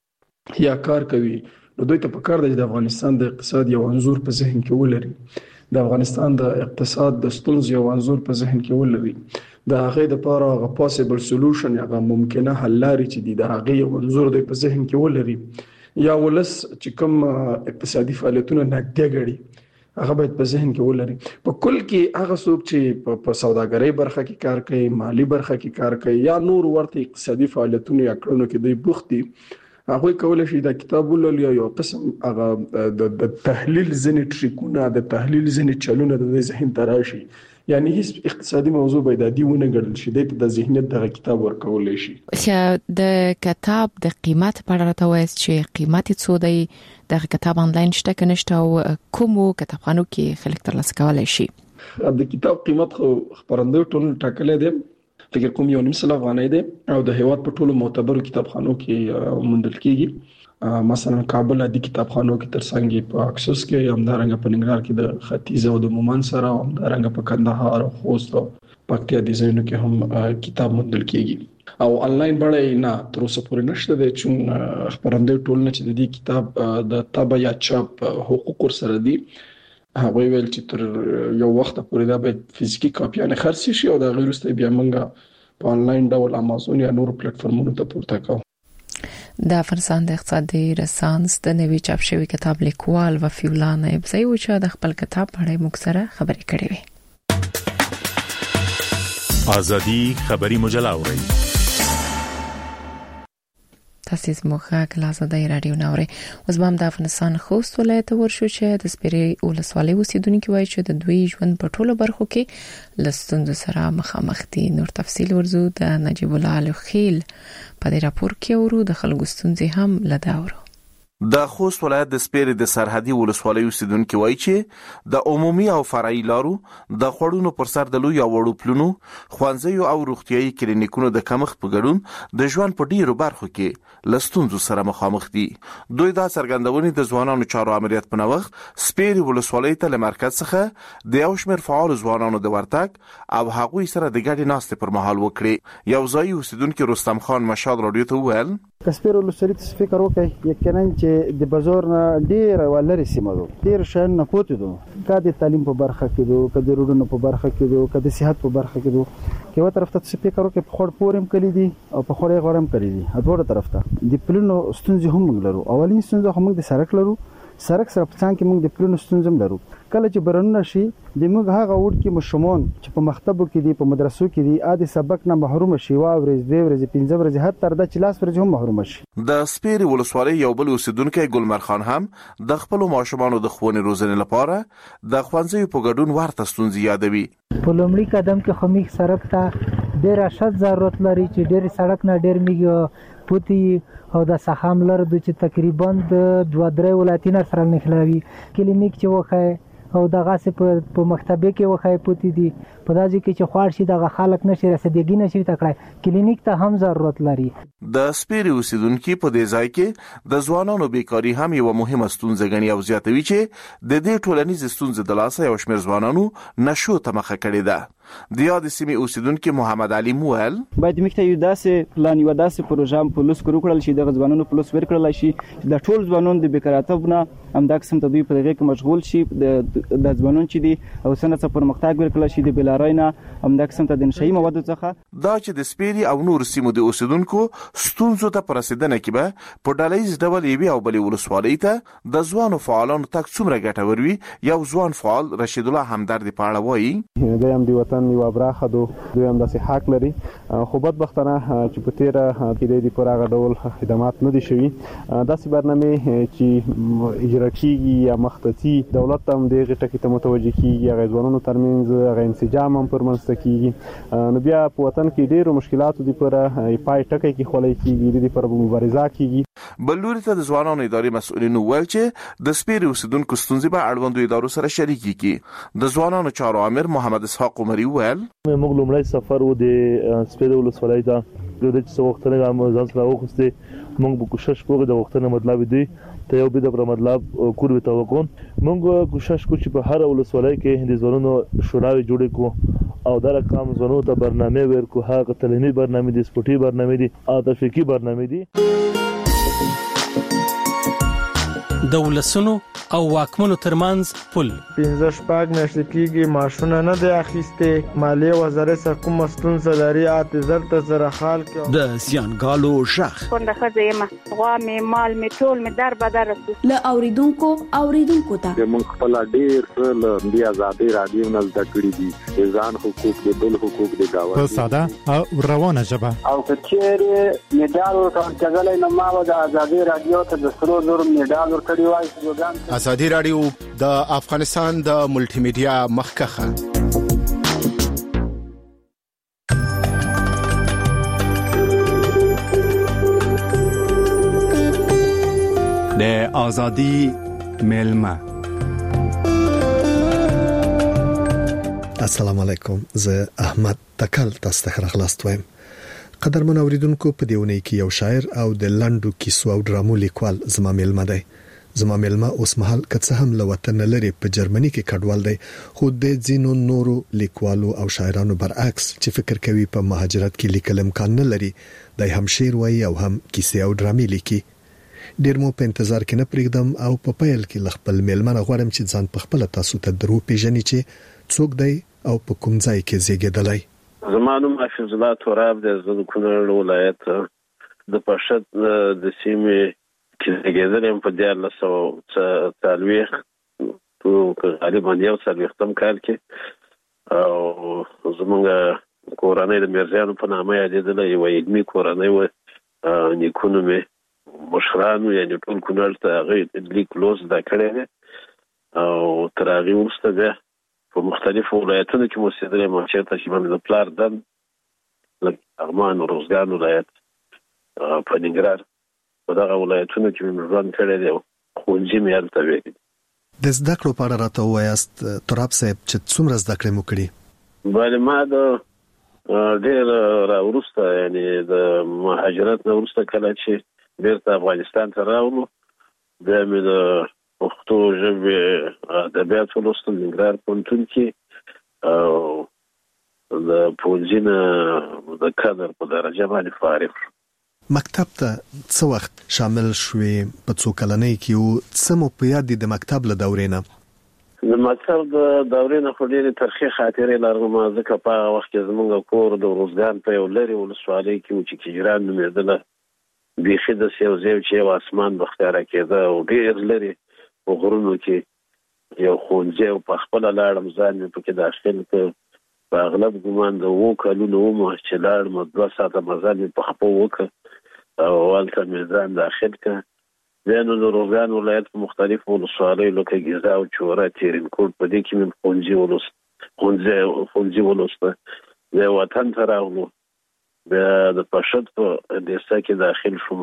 کوي یا کار کوي نو دوی ته پکار دی چې د افغانستان د اقتصاد یو انځور په ذهن کې ولري. د افغانستان د اقتصاد د ستونزې او انزور په ذهن کې ولري د هغه د لپاره غو پاسبل سولوشن یا ممکنه حل لارې چې د هغه یو انزور د په ذهن کې ولري یا ولس چې کوم اقتصادي فعالیتونه نږدې غړي هغه باید په ذهن کې ولري. په کل کې هغه څوک چې په سوداګرۍ برخه کې کار کوي، مالی برخه کې کار کوي یا نور ورته اقتصادي فعالیتونه یا کړنو کې د بوختي هغه کولای شي د کتاب ولولي یو قسم هغه د تحلیل ځینې ټریکونه د تحلیل ځینې چلونه د ذهن تراشي، یعنی هیڅ اقتصادي موضوع به د دیونه ګڼل شي د ذهنیت د کتاب ورکول شي. چې د کتاب د قیمت په اړه راته چې قیمت څو دی د کتاب آنلاین شته کنه شته او کومو کتابخانو کې خلک ترلاسه کولای شي؟ د کتاب قیمت خو خبرنده ټول ټاکلې ده، فکر کوم یو نیم سل افغانۍ ده او د هیواد په ټولو معتبرو کتابخانو کې موندل کیږي. مثلا کابل عادي کتابخانو کې ترڅنګ په اکسس کې همدارنګه په ننګرهار کې د ختیځ او د مومن سره همدارنګه په کندهار او خوست او پکتیا د ځایونو کې هم کتاب موندل کیږي او انلاین بڼه نه تر اوسه پورې نشته د چون خبرنده ټول نه چې د دې کتاب د طبع یا چاپ حقوق سره دي هغه ویل چې تر یو وخت پورې دا به فزیکی کاپیانه خرڅ شي او د غیر واستي بیا موږ په انلاین ډول امازون یا نور پلیټفارمونو ته پورته کوو. د افغانستان د اقتصادي رسانس د نوي چاپ شوی کتاب لیکوال وفیولا نایبزی و چې د خپل کتاب په اړه موږ سره خبرې کړې وې. ازادي خبري مجله اوري تاسو زموږه کلاسه رادیو ناوري. اوس به هم د افغانستان خوست ولایت ورشو چې د سپیري ولسوالۍ اوسیدونکو وایي چې د دوی ژوند په ټولو برخو کې لستوند سره مخامخ دي. نور تفصیل ورزو د نجیب الله الخیل په دې راپور کې ورو د خلکو ستونزې هم لداورو. د خوست ولایت د سپیري د سرحدي ولسوالۍ اوسیدونکو وایي چې د عمومي او فرعي لارو د خړونو پر سر د لوی او وړو پلونو خوانځي او روغتيایي کلینیکونو د کمښت په ګډون د ژوند په ډیرو برخو کې لستونزو سره مخامخ دي. دوی دا څرګندونې د ځوانانو چارو امریت په نوښت سپیري ولسوالۍ ته مرکز څخه د یو شمېر فعال ځوانانو د ورتګ او هغوی سره د ګډې ناستې پر مهال وکړي. یو ځای اوسیدونکو رستم خان مشال رادیو ته وویل کسپیر ولسوالۍ ته فکر وکړي یقینا چې د بازار نه ډیر ولري سیمه ده، ډیر شان نه پوتې ده، کا د تعلیم په برخه کې ده، کا د روډونو په برخه کې ده، کا د صحت په برخه کې ده. کې و طرف ته فکر وکړي په خور پورم کړی دي او په خورې غوړم کړی دي. اټوره طرف ته د پلونو ستونزې هم لرو. اولین ستونزه هم د سړک لرو، سړک سره په څنګ کې موږ د پلونو ستونزې لرو. کله چې برنونه شي د موږ هغه وړ کې مشمون چې په مکتبو کې دي په مدرسو کې دي اده سبق نه محروم شي او ورځ دی ورځ پنځه ورځ هر تر د چلاس ورځ هم محروم شي. د سپیري ولسوالۍ یو بل اوسیدونکو ګلمر خان هم د خپل ماشومانو د ښوونې روزنې لپاره د خوانځي په ګډون ورته ستونزې یادوي. په لومړي قدم کې خو موږ سړک ته ډیر اشد ضرورت لري چې ډیر سړک نه ډیر میږي پوتی او د سخام لر د چې تقریبا د دوه درې ولایتونو سره نښلوي. کلینیک چې وخه او دغه څه په مکتبه کې وخای پوتی دي په داسې کې چې خوار شي دغه خلک نشي رسیدګي نشي تکړه کلینیک ته هم ضرورت لري. د سپیري اوسیدونکو په دې ځای کې د ځوانانو بیکاری هم یو مهمه ستونزه غني او زیاتوي چې د دې ټولنیز ستونزې د لاسه یو شمېر ځوانانو نشو ته مخه کړې ده. د یاد سیمې اوسیدونکو محمد علي موال باید مخته یو داسې پلان یو داسې پروژه په لوس کړل شي د ځوانانو په لوس ورکړل شي د ټول ځوانانو د بیکاراتوب نه هم د قسم ته دوی په دغه کې مشغول شي د ځوانانو چې دي او سنت پر مختاګ ورکړل شي د بلاراینا هم د قسم ته د نشي مواد څخه دا چې د سپیري او نور سیمو د اوسیدونکو ستونزو ته پرسیدنه کې به په ډالایز ډول یوي او بلی ولسوالۍ ته د ځوانو فعالانو تک څومره ګټور وي. یو ځوان فعال رشید الله همدرد پاړه وایي د یم دی وطن یو ابراخه دو دوی هم داسې حق لري خو بدبختانه چې په تیره کې د دې پر هغه ډول خدمات نه دي شوي. داسې برنامه چې اجرا کیږي یا مختصي دولت هم دغه ټکی ته متوجه کیږي هغه ځوانانو ترمنځ هغه انسجام هم پرمنځ کیږي. نو بیا په وطن کې ډیرو مشکلاتو دي پر پای ټکی کې خولای کیږي د پر مبارزه کیږي. بلوري ته د ځوانانو اداري مسؤلینو ویل چې د سپیري اوسیدونکو ستونزې به اړوندو ادارو سره شریکي کی. د ځوانانو چارو امیر محمد اسحاق عمري ویل موږ لومړی سفر و د سپیري ولسوالۍ ته د دې څو وختونه هم ځان سره وخسته موږ به کوشش کوو د وختونو مطلب دی ته یو به د مطلب کور به توقون موږ کوشش کوو چې په هر ولسوالۍ کې د ځوانانو شوراوي جوړې کو او دا رقم ځوانانو ته برنامه ورکو هغه تعلیمي برنامه دي سپورتي برنامه دي او تفریحي برنامه دي. د ولسونو او واکمنو ترمنځ پل پنځه شپږ میاشتې کېږي ماشونه نه دی اخیستې مالیې وزارت څخه کومه ستونزه لري اته زر ته زره خال کې د زیانګالو ژغ څنګه ښځه یم غوا مې مال مې ټول مې در بدر له اوریدونکو اوریدونکو ته موږ خپل ډېر له بیا آزادي رادیو نه زده کړی دي ځان حقوق د بل حقوق د گاوه په ساده او روانه ژبه او کچېره میډال ورکړل نو ما د آزادي رادیو ته د سرو زر میډال ورکړی وای. آزادي رادیو د افغانستان د ملټي میډیا مخکخه د آزادي ملما. السلام علیکم، زه احمد تکل تاسو ته خلاص وایم. قدرمن اوریدونکو، په دیونه کې یو شاعر او د لندو کیسو او ډرامو لیکوال زما ملما دی. زما ملما اوس مهال کڅه هم له وطن لري په جرمني کې کډوال دی، خو د ځینو نورو لیکوالو او شاعرانو برعکس چې فکر کوي په مهاجرت کې لیکل امکان نه لري، دای هم شعر وایي او هم کیسې او ډرامې لیکي. ډیر مو په انتظار کې نه پرېږدم او په پیل کې خپل ملمنه غواړم چې ځان په خپل تاسو ته درو پیژنې چې څوک دی او په کوم ځای کې زیږیدلی. زما نوم حافظ الله تراب دی، زه د کونړ ولایت د پشد د سیمې کې زیږیدلم په دیارلس سوه څلوېښت په غالبا یو څلوېښتم کال کې، او زموږ کورنۍ د میرزیانو په نامه یادېدله، یوه علمي کورنۍ وه، نیکونو مې مشرانو یعنې ټول کونړ ته هغه لیک لوست زده کړی دی، او تر هغې وروسته بیا په مختلفو ولایتونو کې مو اوسېدلی، ما چېرته چې مې د پلار دن لکه لغمان، روزګان ولایت، په ننګرهار، په دغه ولایتونو کې مې ژوند کړی دی، ښوونځي مې هلته ویلي دي. د زده کړو په اړه راته ووایاست تراب صاحب چې څومره زده کړې مو کړي؟ بله، ما د ډېر راوروسته یعنې د مهاجرت نه وروسته کله چې بیرته افغانستان ته راغلو، بیا مې د پښتو ژبې ادبیات ولوستل ننګرهار پوهنتون کې، او د پوهنځي نه د کادر په درجه باندې فارغ شوم. مکتب ته څه وخت شامل شوې؟ په څو کلنۍ کې او څه مو په یاد دي د مکتب له دورې نه؟ د مکتب د دورې نه خو ډېرې ترخې خاطرې لرم، ځکه په هغه وخت کې زموږ کور د روزګان په یو لرې ولسوالۍ کې و چې کجران نومېدله، بیخي داسې یو ځای چې یو اسمان به ښکاره کېده، او ډېر لرې په غرونو کې یو ښوونځی و. په خپله لاړم، ځان مې پکې داخل کړ، په اغلب ګمان د اوو کلونو وم چې لاړم، دوه ساعته مزل مې په خپه وکړ او هلته مې ځان داخل کړ. بیا نو د روزګان ولایت په مختلفو ولسوالیو لکه ګیزا او چوره، تیرینکوټ، په دې کې مې ښوونځي ولوست ښوونځي ولوسته. بیا وطن ته راغلو، بیا د پشد په لیسه کې داخل شوم،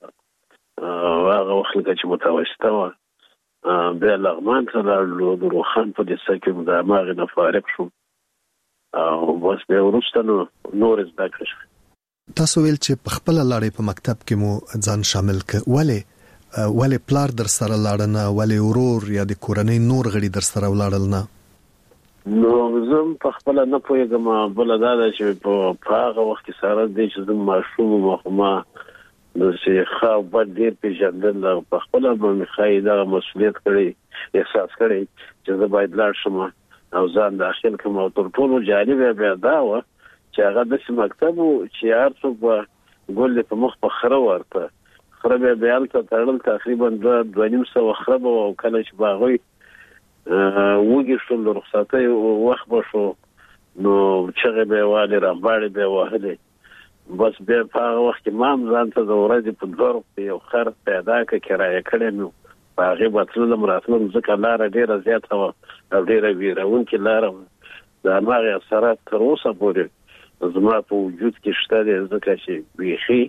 هغه وخت لکه چې متوسطه وه. بیا لغمان ته لاړلو، د روخان په لیسه کې د هماغې نه فارغ شوم، او بس بیا وروسته نو نورې زده کړې شوې. تاسو ویل چې په خپله لاړې په مکتب کې مو ځان شامل کړ، ولې ولې پلار در سره لاړه نه؟ ولې ورور یا د کورنۍ نور غړي در سره ولاړل نه؟ نو زه په خپله نه پوهېږم، بله دا ده چې په هغه وخت کې سره دی چې زه ماشوم وم، خو ما داسې ښه او بد ډېر پېژندل، او په خپله به مې ښایي دغه مسؤلیت کړی، احساس کړی چې زه باید لاړ شم او ځان داخل کړم. او تر ټولو جالبه بیا دا وه چې هغه داسې مکتب و چې هر څوک به ګل دې په مخ په خره ورته، خره بیا بیا هلته تړل، تقریبا دوه دوه نیم سوه خره به وه، او کله چې به هغوی وږي شول، د رخصتۍ وخت به شو، نو چغې به یې والې، رمباړې به یې وهلې. بس بیا په هغه وخت کې ما هم ځان ته د ورځې په دوه روپۍ یو خر پیدا کړه، کرایه کړی مې و، په هغې به تللم راتلم، ځکه لاره ډېره زیاته وه او ډېره ویرونکې لاره وه. د هماغې اثرات تر اوسه پورې زما په وجود کې شته دی، ځکه چې بیخي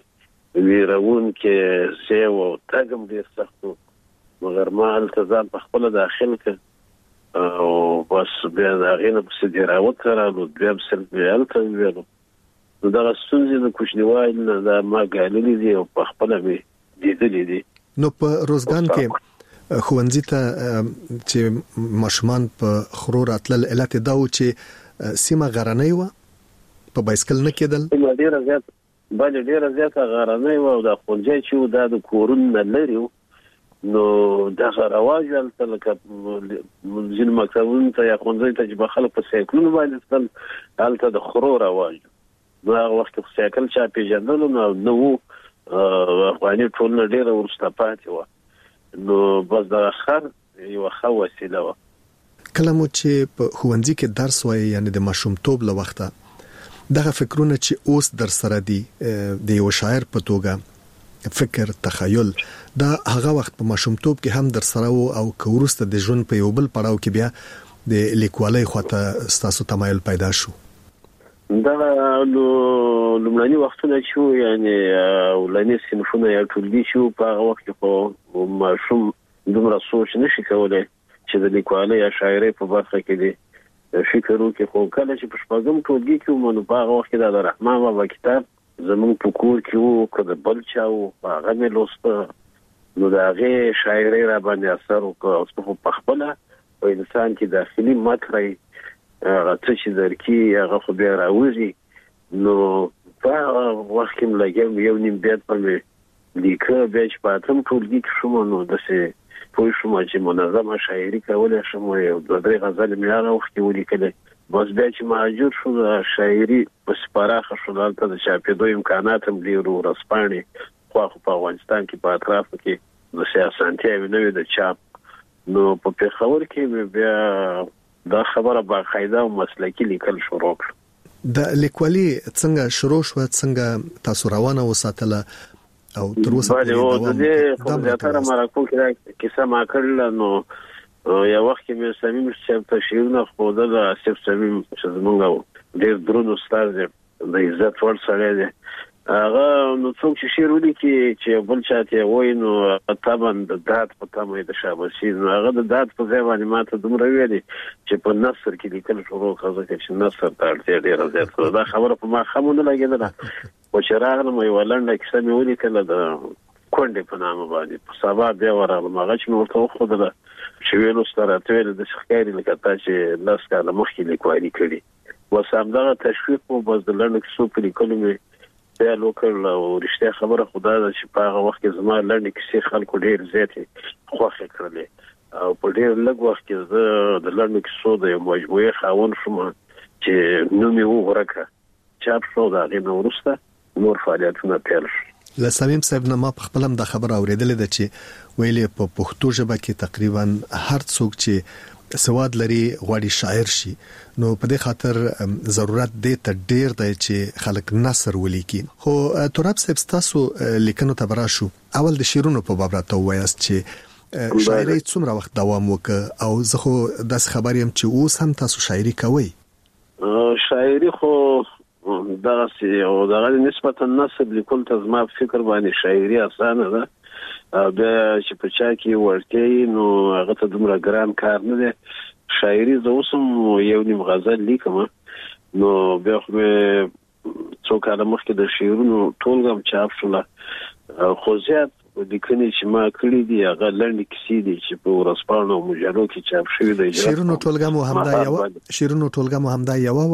ویرونکې ځای و او تګ هم ډېر سخت و، مګر ما هلته ځان په خپله داخل کړ، او بس بیا د هغې نه پسې دیراوت ته راغلو، دویم صنف مې هلته وویلو. نو دغه ستونزې د کوچنیوالي نه دا ما ګاللي دي او په خپله مې لیدلي دي. نو په روزګان کې ښوونځي ته چې ماشومان په خرو راتلل، علت دا و چې سیمه غرنۍ وه، په بایسکل نه کېدل؟ سیمه ډېره زیاته، بلې ډېره زیاته غرنۍ وه، او دا ښوونځی چې و دا د کورونو نه لرې و، نو دا رواج هلته لکه ځینې مکتبونو ته یا ښوونځیو ته چې به خلک په سایکلونو باندې تلل هلته د خرو رواج نو هغه وخت کې سایکل چا پېژندلو نو نه وو افغاني ټولنه ډېره وروسته پاتې وه نو بس د خر یوه ښه وسیله وه کله مو چې په ښوونځي کې درس وایي یعنې د ماشومتوب له وخته دغه فکرونه چې اوس در سره دي د یو شاعر په توګه فکر تخیل دا هغه وخت په ماشومتوب کې هم در سره وو او که وروسته د ژوند په یو بل پړاو کې بیا د لیکوالۍ خواته ستاسو تمایل پیدا شو دا نو لومړني وختونه چې یعنی ولني صنفونه یا ټولګي چې په هغه وخت کې خو ماشوم دومره سوچ نشي کولای چې د لیکوالۍ یا شاعرۍ په برخه کې دی فکر وکړي خو کله چې په شپږم ټولګي کې وو نو په هغه وخت کې د رحمان بابا کتاب زمون په کور کې وو که د بل چا وو هغه مې لوسته نو د هغې شاعرۍ را باندې اثر وکړ خو په خپله په انسان کې داخلي مطرح هغه څه چې درکي هغه خو بیا راوځي نو په هغه وخت کې م لګیم یو نیم بیت به مې لیکه بیا چې په اتم ټولګي کې شوم نو داسې پوه شوم چې منظمه شاعري کولی شم یو دوه درې غزلې مې هغه وخت کې ولیکلې بس بیا چې مهاجر شو د شاعري بس پراخه شو دلته د چاپېدو امکانات هم ډېر وو ورځپاڼې خو خو په افغانستان کې په اطرافو کې داسې اسانتیاوې نه وې د چاپ نو په پېښور کې مې بیا دا خبره باقاعده او مسلکي لیکل شروع کړه د لیکوالي څنګه شروع شوه څنګه تاسو روانه وساتله او تر اوسه پورې د دې په زیاتره مرکو کې کیسه ما کړله نو یا وخت کې مې صمیم صاحب ته شعرونه ښودل آصف صمیم چې زموږ ډېر دروند استاد دی د عزت وړ سړی دی هغه نو څوک چې شعر ولیکي چې بل چا ته وایي نو طبعا د داد په تمه یې د شاباسي نو هغه د داد په ځای باندې ما ته دومره ویلي چې په نثر کې لیکل شروع کړه ځکه چې نثر ته اړتیا ډېره زیاته ده دا خبره په ما ښه ونه لګېدله خو چې راغلم یوه لنډه کیسه مې ولیکله د کونډې په نامه باندې په سبا بیا ورغلم هغه چې مې ورته وښودله چې ویلو ستا راته ویل داسې ښکاري لکه تا چې لس کاله مخکې لیکوالي کړي بس همدغه تشویق و بس د لنډو کیسو په لیکلو مې پیل وکړل او رښتیا خبره خو دا ده چې په هغه وخت کې زما لنډې کیسې خلکو ډېر زیاتې خوښې کړلې او په ډېر لږ وخت کې زه د لنډو کیسو د یو مجموعې خاوند شوم چې نوم یې وغوره چاپ شو د هغې نه وروسته نور فعالیتونه پیل شو له صمیم صاحب نه ما په خپل هم د خبره اورېدلې ده چې ویلې په پښتو ژبه کې تقریبا هر څوک چې سواد لري غواړي شاعر شي نو په دې خاطر ضرورت دی ته ډیر دی چې خلک نثر ولیکي خو تراب صاحب تاسو لیکنو ته براشو اول د شعرونو په باب راته وایاست چې شاعري څومره وخت دوام وکړ او زه خو داس خبر یم چې اوس هم تاسو شاعري کوئ شاعري خو دغه سي او دغه نسبتا نسب لیکل ته زما فکر باندې شاعري اسانه ده بیا چې په چا کې ورته نو هغه ته دومره ګران کار نه دی شاعري زه اوسم یو نیم غزل لیکم نو بیا خو څو کاله مخکې د شعرونو ټولګه هم چاپ شوله خو زیات لیکنې چې ما کړې دي هغه لنډې کیسې دي چې په ورځپاڼو او مجلو کې چاپ شوي دي شعرونو ټولګه مو همدا یوه شعرونو ټولګه مو همدا یوه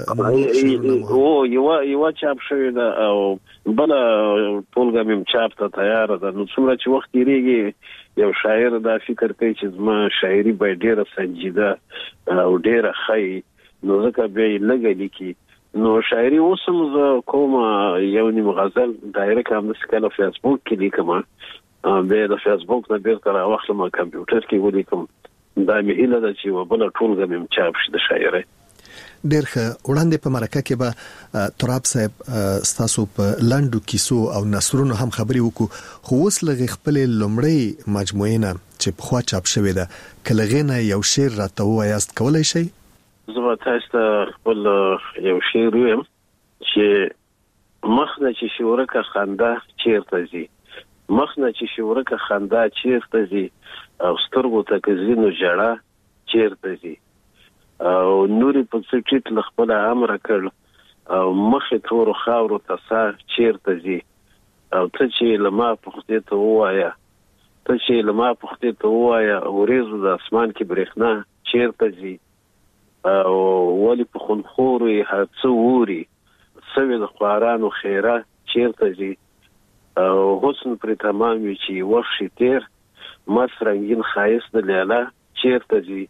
وک او یوه یوه چاپ شوې ده او بله ټولګه مې چاپ ته تیاره ده نو څومره چې وخت تېرېږي یو شاعر دا فکر کوي چې زما شاعري باید ډېره سنجیده او ډېره ښه نو ځکه بیا یې لږه لیکي نو شاعري اوسم زه کوم یو نیم غزل ډایرکټ همداسې کله فیسبوک کې لیکم بیا د فیسبوک نه بیرته راواخلم کمپیوټر کې ولیکم دا مې هیله ده چې یوه بله ټولګه مې چاپ شي د شاعرۍ ډېر ښه وړاندې په مرکه کې به تراب صاحب ستاسو په لنډو کیسو او نثرونو هم خبرې وکړو خو اوس لږې خپلې لومړۍ مجموعې نه چې پخوا چاپ شوې ده که له هغې نه یو شعر راته ووایاست کولی شئ زه به تاسو ته خپل یو شعر ویم چې مخ نه چې شورکه خندا چیرته ځي مخ نه چې شورکه خندا چیرته ځي او سترګو ته که ځینو ژړا چیرته ځي او نورې په څه ټیټ له خپله امره کړ او مخې تورو خاورو ته سا چیرته ځي او ته چې له ما پوښتې ته ووایه ته چې له ما پوښتې ته ووایه وریځو د اسمان کې برېښنا چیرته ځي او ولی په خونخورو یې هر څه ووري سوې د خوارانو خیره چیرته ځي او حسن پرې تمام وي چې وخت شي تېر مست رنگین خایست د لیلا چیرته ځي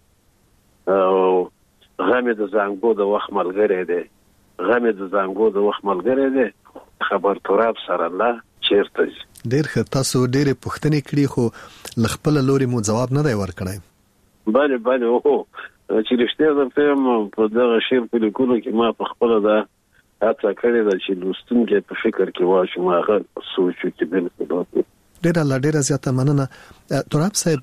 او غمه د زنګو د وخت ملګری دی غمه د زنګو د وخت ملګری دی خبر تراب سره الله چیرته ځي. ډېر ښه، تاسو ډېرې پوښتنې کړې خو لخپل لوري مو جواب نه دی ورکړی. بله بله او چې رښتیا درته په دغه شعر په لیکلو کې ما په خپل دا هڅه کړې ده چې لوستونکي په فکر کې واچوم هغه سوچ چې بالکل ډېر الله ډېر زیاته مننه. تراب صاحب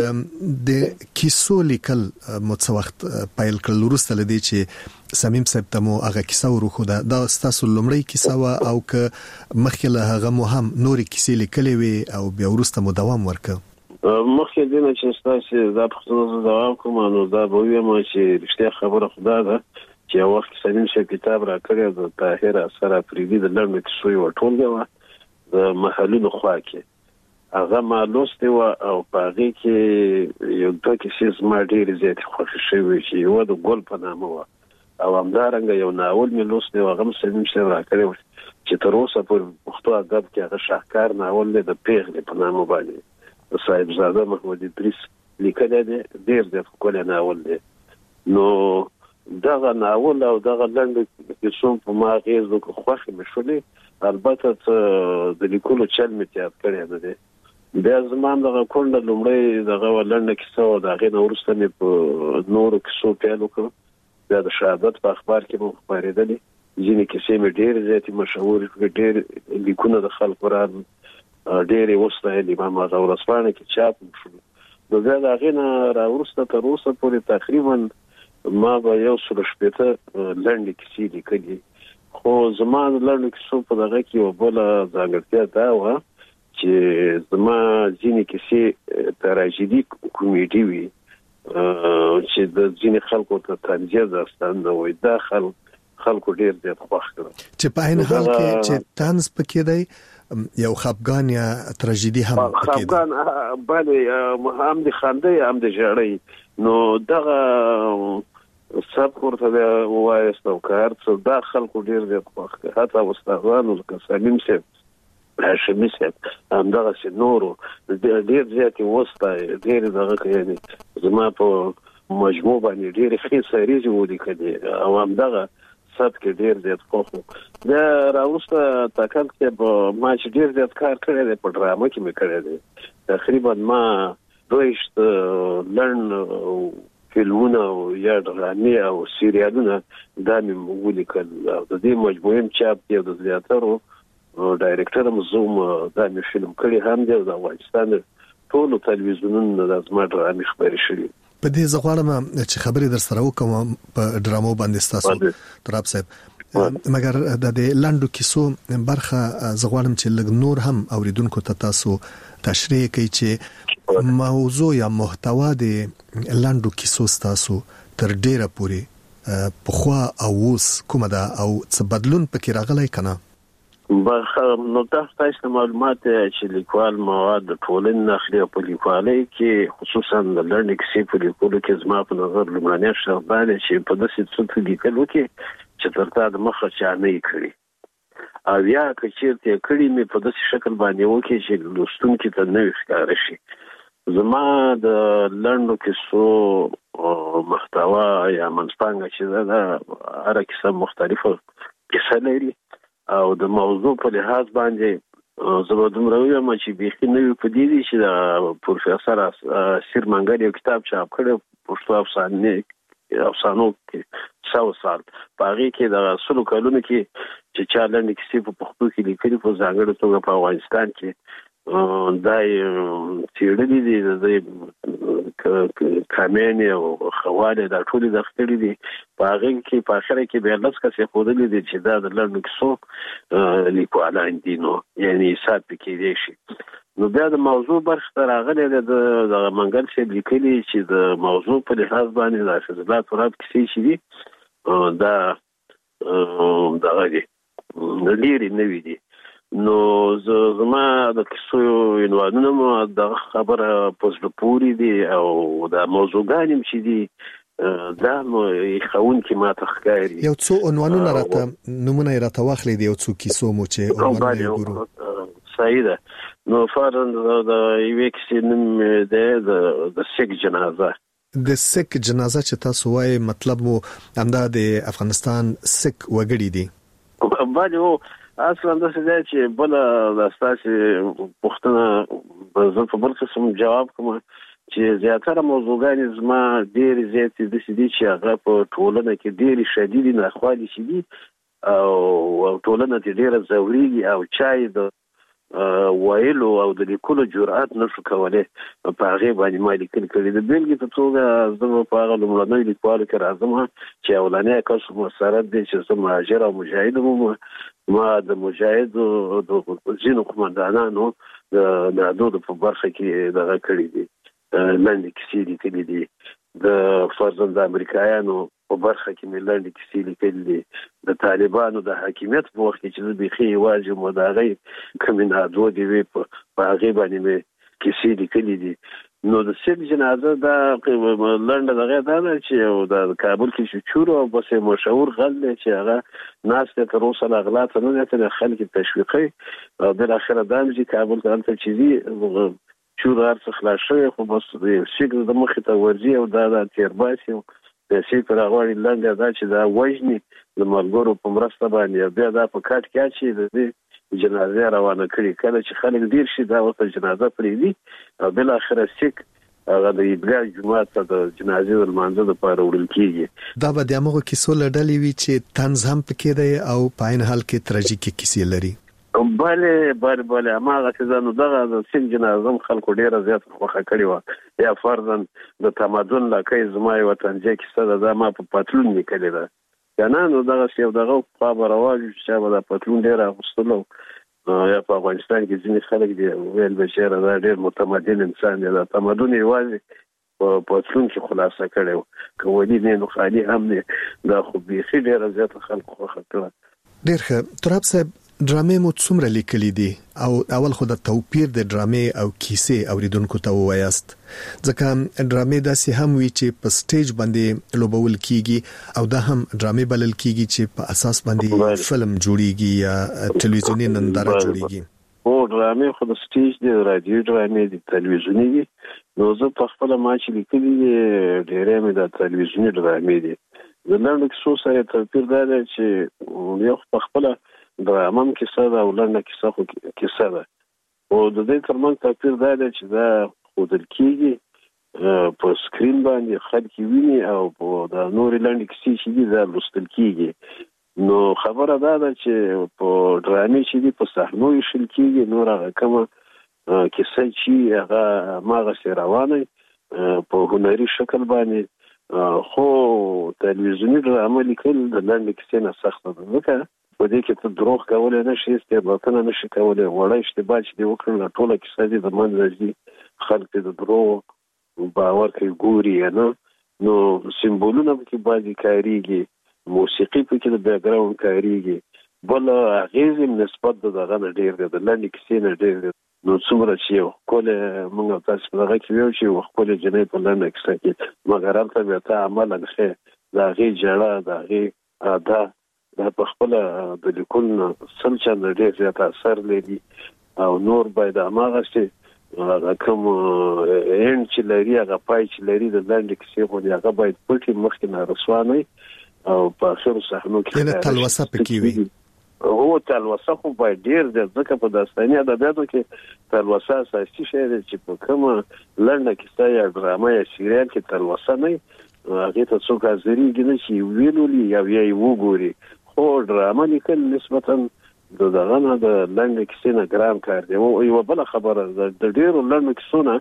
د کیسو لیکل مو څه وخت پیل کړل وروسته لدی چې سمیم صاحب ته مو هغه کیسه ورخوده؟ دا ستاسو لومړی کیسه وا او که مخکې له هغه مو هم نورې کیسې لیکلې وي او بیا وروسته مو دوام ورکړ؟ مخکې دې نه چې ستاسو دا پوښتنه دوام کوم نو دا به وایم چې رښتیا خبره خدا ده چې یو وخت سمیم صاحب کتاب را کړی د طاهر اثر افریدي د لړم کیسو یو ټولګه وه د محلونو خوا کې هغه ما لوستې وه او په هغې کې یو دوه کیسې زما ډېرې زیاتې خوښې شوې چې یوه د ګل په نامه وه او همدارنګه یو ناول مې لوستی و هغه هم سمیم صاحب را کړی و چې تر اوسه پورې پښتو ادب کې هغه شاهکار ناول دی د پیغلې په نامه باندې د صاحبزاده محمد ادریس لیکلی دی، ډېر زیات ښکلی ناول دی. نو دغه ناول او دغه لنډو کیسو په ما اغېز وکړ، خوښې مې شولې، البته د لیکلو چل مې تیار کړی نه دی. بیا زما هم دغه کونډه لومړی دغه لنډه کیسه وه، د هغې نه وروسته مې په نورو کیسو پیل وکړ. بیا د شهادت په اخبار کې مو خپرېدلې، ځینې کیسې مې ډېرې زیاتې مشهورې کړې، ډېر لیکونه د خلکو راغلل، ډېرې وستایلې، ما هغه ورځپاڼه کې چاپ هم شول. نو بیا د هغې نه راوروسته تر اوسه پورې تقریبا ما به یو سل شپېته لنډې کیسې لیکلي. خو زما د لنډو کیسو په دغه کې یوه بله ځانګړتیا دا وه چې زما ځینې کیسې تراژیدي کومیډي وي چې د ځینې خلکو ته طنزیه داستان نه وي. دا خلک خلکو ډېر زیات خوښ کړل چې په عین حال کې چې طنز پکې دی، یو خفګان یا تراژیدي هم پکې دی. خفګان بله هم د خندې هم د ژړۍ. نو دغه سبک ورته بیا ووایست او که هر څه دا خلکو ډېر زیات خوښ کړل، حتی استادانو لکه سلیم صاحب، هاشمي صاحب، همدغسې نورو ډېر زیاتې وستایي، ډېرې دغه کوي. زما په مجموع باندې ډېرې ښې سریزې ولیکلې او همدغه سبک ډېر زیات خوښ و. بیا راوروسته تاکل کې ما چې ډېر زیات کار کړی دی په ډرامه کې مې کړی دی. تقریبا ما دویشت لنډ فلمونه او یا ډرامې او سیریالونه دا مې ولیکل او د دې مجموعې چاپ دی او د زیاترو ډایرکټر هم زوم دا مې فلم کړی هم دی او د افغانستان ټولو تلویزیونونو د زما ډرامې خپرې شوي. په دې زه غواړم چې خبرې در سره وکړم په ډرامو باندې ستاسو تراب صاحب، مګر د دې لنډو کیسو برخه زه غواړم چې لږ نور هم اوریدونکو ته تاسو تشریح کړئ چې موضوع یا محتوا د لنډو کیسو ستاسو تر ډیره پورې پخوا او اوس کومه ده او څه بدلون پکې راغلی که نه؟ نو تاسو ته معلومات چې لیکوال مواد د ټولنې نه اخلي او په لیکوالۍ کې خصوصا د لنډې کیسې په لیکلو کې زما په نظر لومړنی شرط دا دی چې په داسې څه لیکل وکړي چې تر تا د مخه چا نه یې کړي، او یا که چېرته یې کړي مې په داسې شکل باندې وکړي چې لوستونکي ته نوی ښکاره شي. زما د لنډو کیسو محتوا یا منځپانګه چې ده دا هره کیسه مختلفه کیسه لري او د موضوع په لحاظ باندې زه به دومره ووایم چې بیخي نوي پدې دي چې د پروفیسر اسیر منګل یو کتاب چاپ کړی پښتو افسانې افسانو کې سو سال په هغې کې د سلو کلونو کې چې چا لنډې کیسې په پښتو کې لیکلي په ځانګړې توګه په افغانستان کې دا یې څېړلي دي، د کامیانې او خوالې دا ټولې داخلي دي. په هغې کې په اخره کې بیا لس کسې ښودلي دي چې دا د لنډو کیسو لیکوالان دي، نو یعنې حساب پې کېدی شي. نو بیا د موضوع برخې ته راغلی دی دغه منګل صاحب لیکلي چې د موضوع په لحاظ باندې د حفیظ الله تراب کیسې چې دي دا دغه دي لرې نوي دي. نو زما د کیسو عنوانونه مو دغه خبره په زړه پورې دي او دا موضوعګان هم چې دي دا مو ښوونکي ما ته ښکاري. یو څو عنوانونه راته نومونه یې راته واخلئ د یو څو کیسو مو چې عنوانونه یې ګورو. صحیح ده. نو فرض د یوې کیسې نوم دی د سیک جنازه. د سیک جنازه چې تاسو وایي مطلب مو همدا د افغانستان سیک وګړي دي. باندې او اصلا د څه دی چې بل د تاسو پوښتنه زه په بل قسم جواب کوم چې زیاتره موضوعګان زما ډېر زیات د دې چې هغه په ټولنه کې ډېر شدید ناخوالي شي دي او ټولنه دې ډېر زوري او چای د وایلو او د لیکلو جرأت نشو کولای په هغه باندې ما لیکل کړي د بیلګې په توګه زه په هغه لومړنۍ لیکوالو کې راځم چې اولانې کس مسرت دی چې زه مهاجر او مجاهد وم. ما د مجاهدو د ځینو قومندانانو د نادود په برخه کې دغه کړي دي لاندې کیسې لیکلي دي. د فرضاً د امریکایانو په برخه کې مې لاندې کیسې لیکلي دي. د طالبانو د حاکمیت په وخت کې چې زه بیخي یوازې مو د هغې کومې نادودې وې په هغې باندې مې کیسې لیکلي دي. نو د سیک جنازه دا لنډه دغه دا ده چې د کابل کې چې چورو او بس مشهور غل دی چې هغه ناست دی تر اوسه لا غلا ته نه دی خلک تشویقوي او بالاخره دا چې کابل ته هلته چې ځي چور هر څه خلاص شوی خو بس سیک د مخې ته ورځي او دا د تیرباسي پیسې پر هغوړي لنډه دا چې دا وژني د ملګرو په مرسته باندې بیا دا په کاټ کې اچي د دې جنازه روانه کړي. کله چې خلک ډیر شي دا ورته جنازه پرېږدي او بالاخره سیک هغه د عیدګاه جومات ته د جنازې د لمانځه دپاره وړل کېږي. دا به د همغو کیسو له ډلې وي چې طنز هم پکې دی او په عین حال کې تراژیکې کیسې لري. بله بله بله هماغه چې نو دغه د سیک جنازه هم خلکو ډېره زیاته خوښه کړې وه. یا فرضاً د تمدن لکۍ زما یوه طنزیه کیسه ده دا ما په پتلون لیکلې ده که نه نو دغسې یو دغه پخوا به رواج و چې چا به دا پتلون ډېر اغوستلو یا په افغانستان کې ځینې خلک دي ویل به چېره دا ډېر متمدن انسان دی دا تمدن یوازې په پتلون کې خلاصه کړی و که ولي نه نو خالي هم دی دا خو بیخي ډېره زیاته خلکو خوښه کړه. ډېر ښه. تراب صاحب ډرامې مو څومره لیکلي دي او اول خو د توپیر د ډرامې او کیسې اوریدونکو ته ووایاست ځکه ډرامې داسې هم وي چې په سټیج باندې لوبول کیږي او دا هم ډرامې بلل کیږي چې په اساس باندې فلم جوړیږي یا ټلویزیونی ننداره جوړیږي. او ډرامې خو د سټیج دی رادیو ډرامې دي تلویزیونی دي. نو زه په خپل ما چې لیکلي ډېرې مې د تلویزیونی ډرامې دي. د لنډو کیسو سره توپیر دا دی چې یو په خپل ډرامه هم کیسه ده او لنډه کیسه خو کیسه ده او د دې ترمنځ توپیر دا دی چې دا ښودل کېږي په سکرین باندې خلک ویني او د نورې لنډې کیسې چې دي دا لوستل کېږي. نو خبره دا ده چې په ډرامې چې دي په صحنو ایښل کېږي نور هغه کومه کیسه چې هغه هماغسې روانه په هنري شکل باندې خو تلویزیوني ډرامه لیکل د لنډې کیسې نه سخته ده ځکه په دې کې ته دروغ کولی نه شي استعباطونه نه شي کولی وړه اشتباه چې دې وکړل ټوله کیسه دې د منځه ځي خلک دې د دروغو باور کوي ګوري یا نه. نو سمبولونه پکې بعضې کارېږي موسیقي پکې د بیکګراونډ کارېږي بل اغېز نسبت د دغه نه ډېر دی د لنډې کیسې نه ډېر دی. نو څومره چې یو ښکلې موږ او تاسو په دغه کې ویو چې یوه ښکلې جنۍ په لنډه کیسه کې مګر هلته بیا ته عملا ښې د هغې ژړه د هغې ادا دا په خپله د لیکلو نه سل چنده ډېر زیات اثر لري او نور باید هماغسې هغه کوم اینډ چې لري هغه پای چې لري د لنډې کیسې غوندې هغه باید پټې مخکې نه رسوا نه او په اخرو صحنو کې یعنې تلوسه پکې وي. هو تلوسه خو باید ډېر دی ځکه په داستاني ادبیاتو کې تلوسه اساسي شی دی چې په کومه لنډه کیسه یا ډرامه یا سیریال کې تلوسه نه هغې ته څوک حاضرېږي نه چې ویلولي یا بیا یې وګوري. خو ډرامه لیکل نسبتا د دغه نه د لنډې کیسې نه ګران کار دی. یوه بله خبره د ډېرو لنډو کیسو نه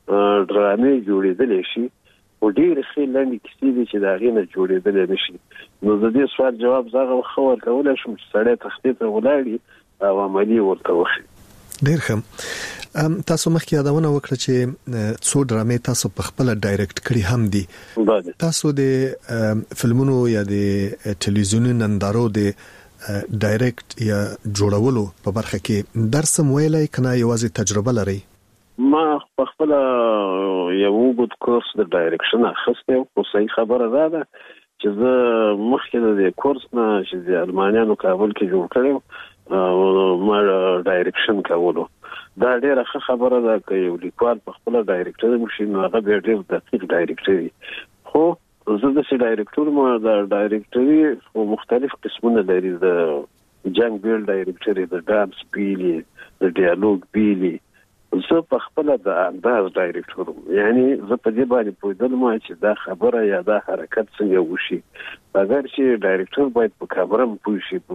ډرامې جوړېدلی شي خو ډېرې ښې لنډې کیسې دي چې د هغې نه جوړېدلی نه شي. نو د دې سوال جواب زه هغه ښه ورکولی شم چې سړی تختې ته ولاړي او عملي ورته وښي. ډېر ښه. تاسو مخکې یادونه وکړه چې څو ډرامې تاسو په خپله ډایرکټ کړي هم دي. تاسو د فلمونو یا د ټلویزیوني نندارو د ډایرکټ یا جوړولو په برخه کې درس هم ویلی که نه یوازې تجربه لرئ؟ ما په خپله یو اوږد کورس د ډایرکشن اخیستی خو صحیح خبره دا ده چې زه مخکې د دې کورس نه چې د المانیانو کابل کې جوړ کړی ما ډایرکشن کولو دا ډیره ښه خبره ده چې یو لیکوال په خپل ډایرکټر مشي نو هغه به ډیر دقیق ډایرکټر خو زه د سي ډایرکټر مو د ډایرکټري او مختلف قسمونه لري د جنگ بیل ډایرکټري د ډانس بیلی د ډیالوګ بیلی زه په خپل د انداز ډایرکټر یعنی زه په دې باندې پوهیدل ما چې دا خبره یا دا حرکت څنګه وشي اگر چې ډایرکټر باید په کامرا پوه شي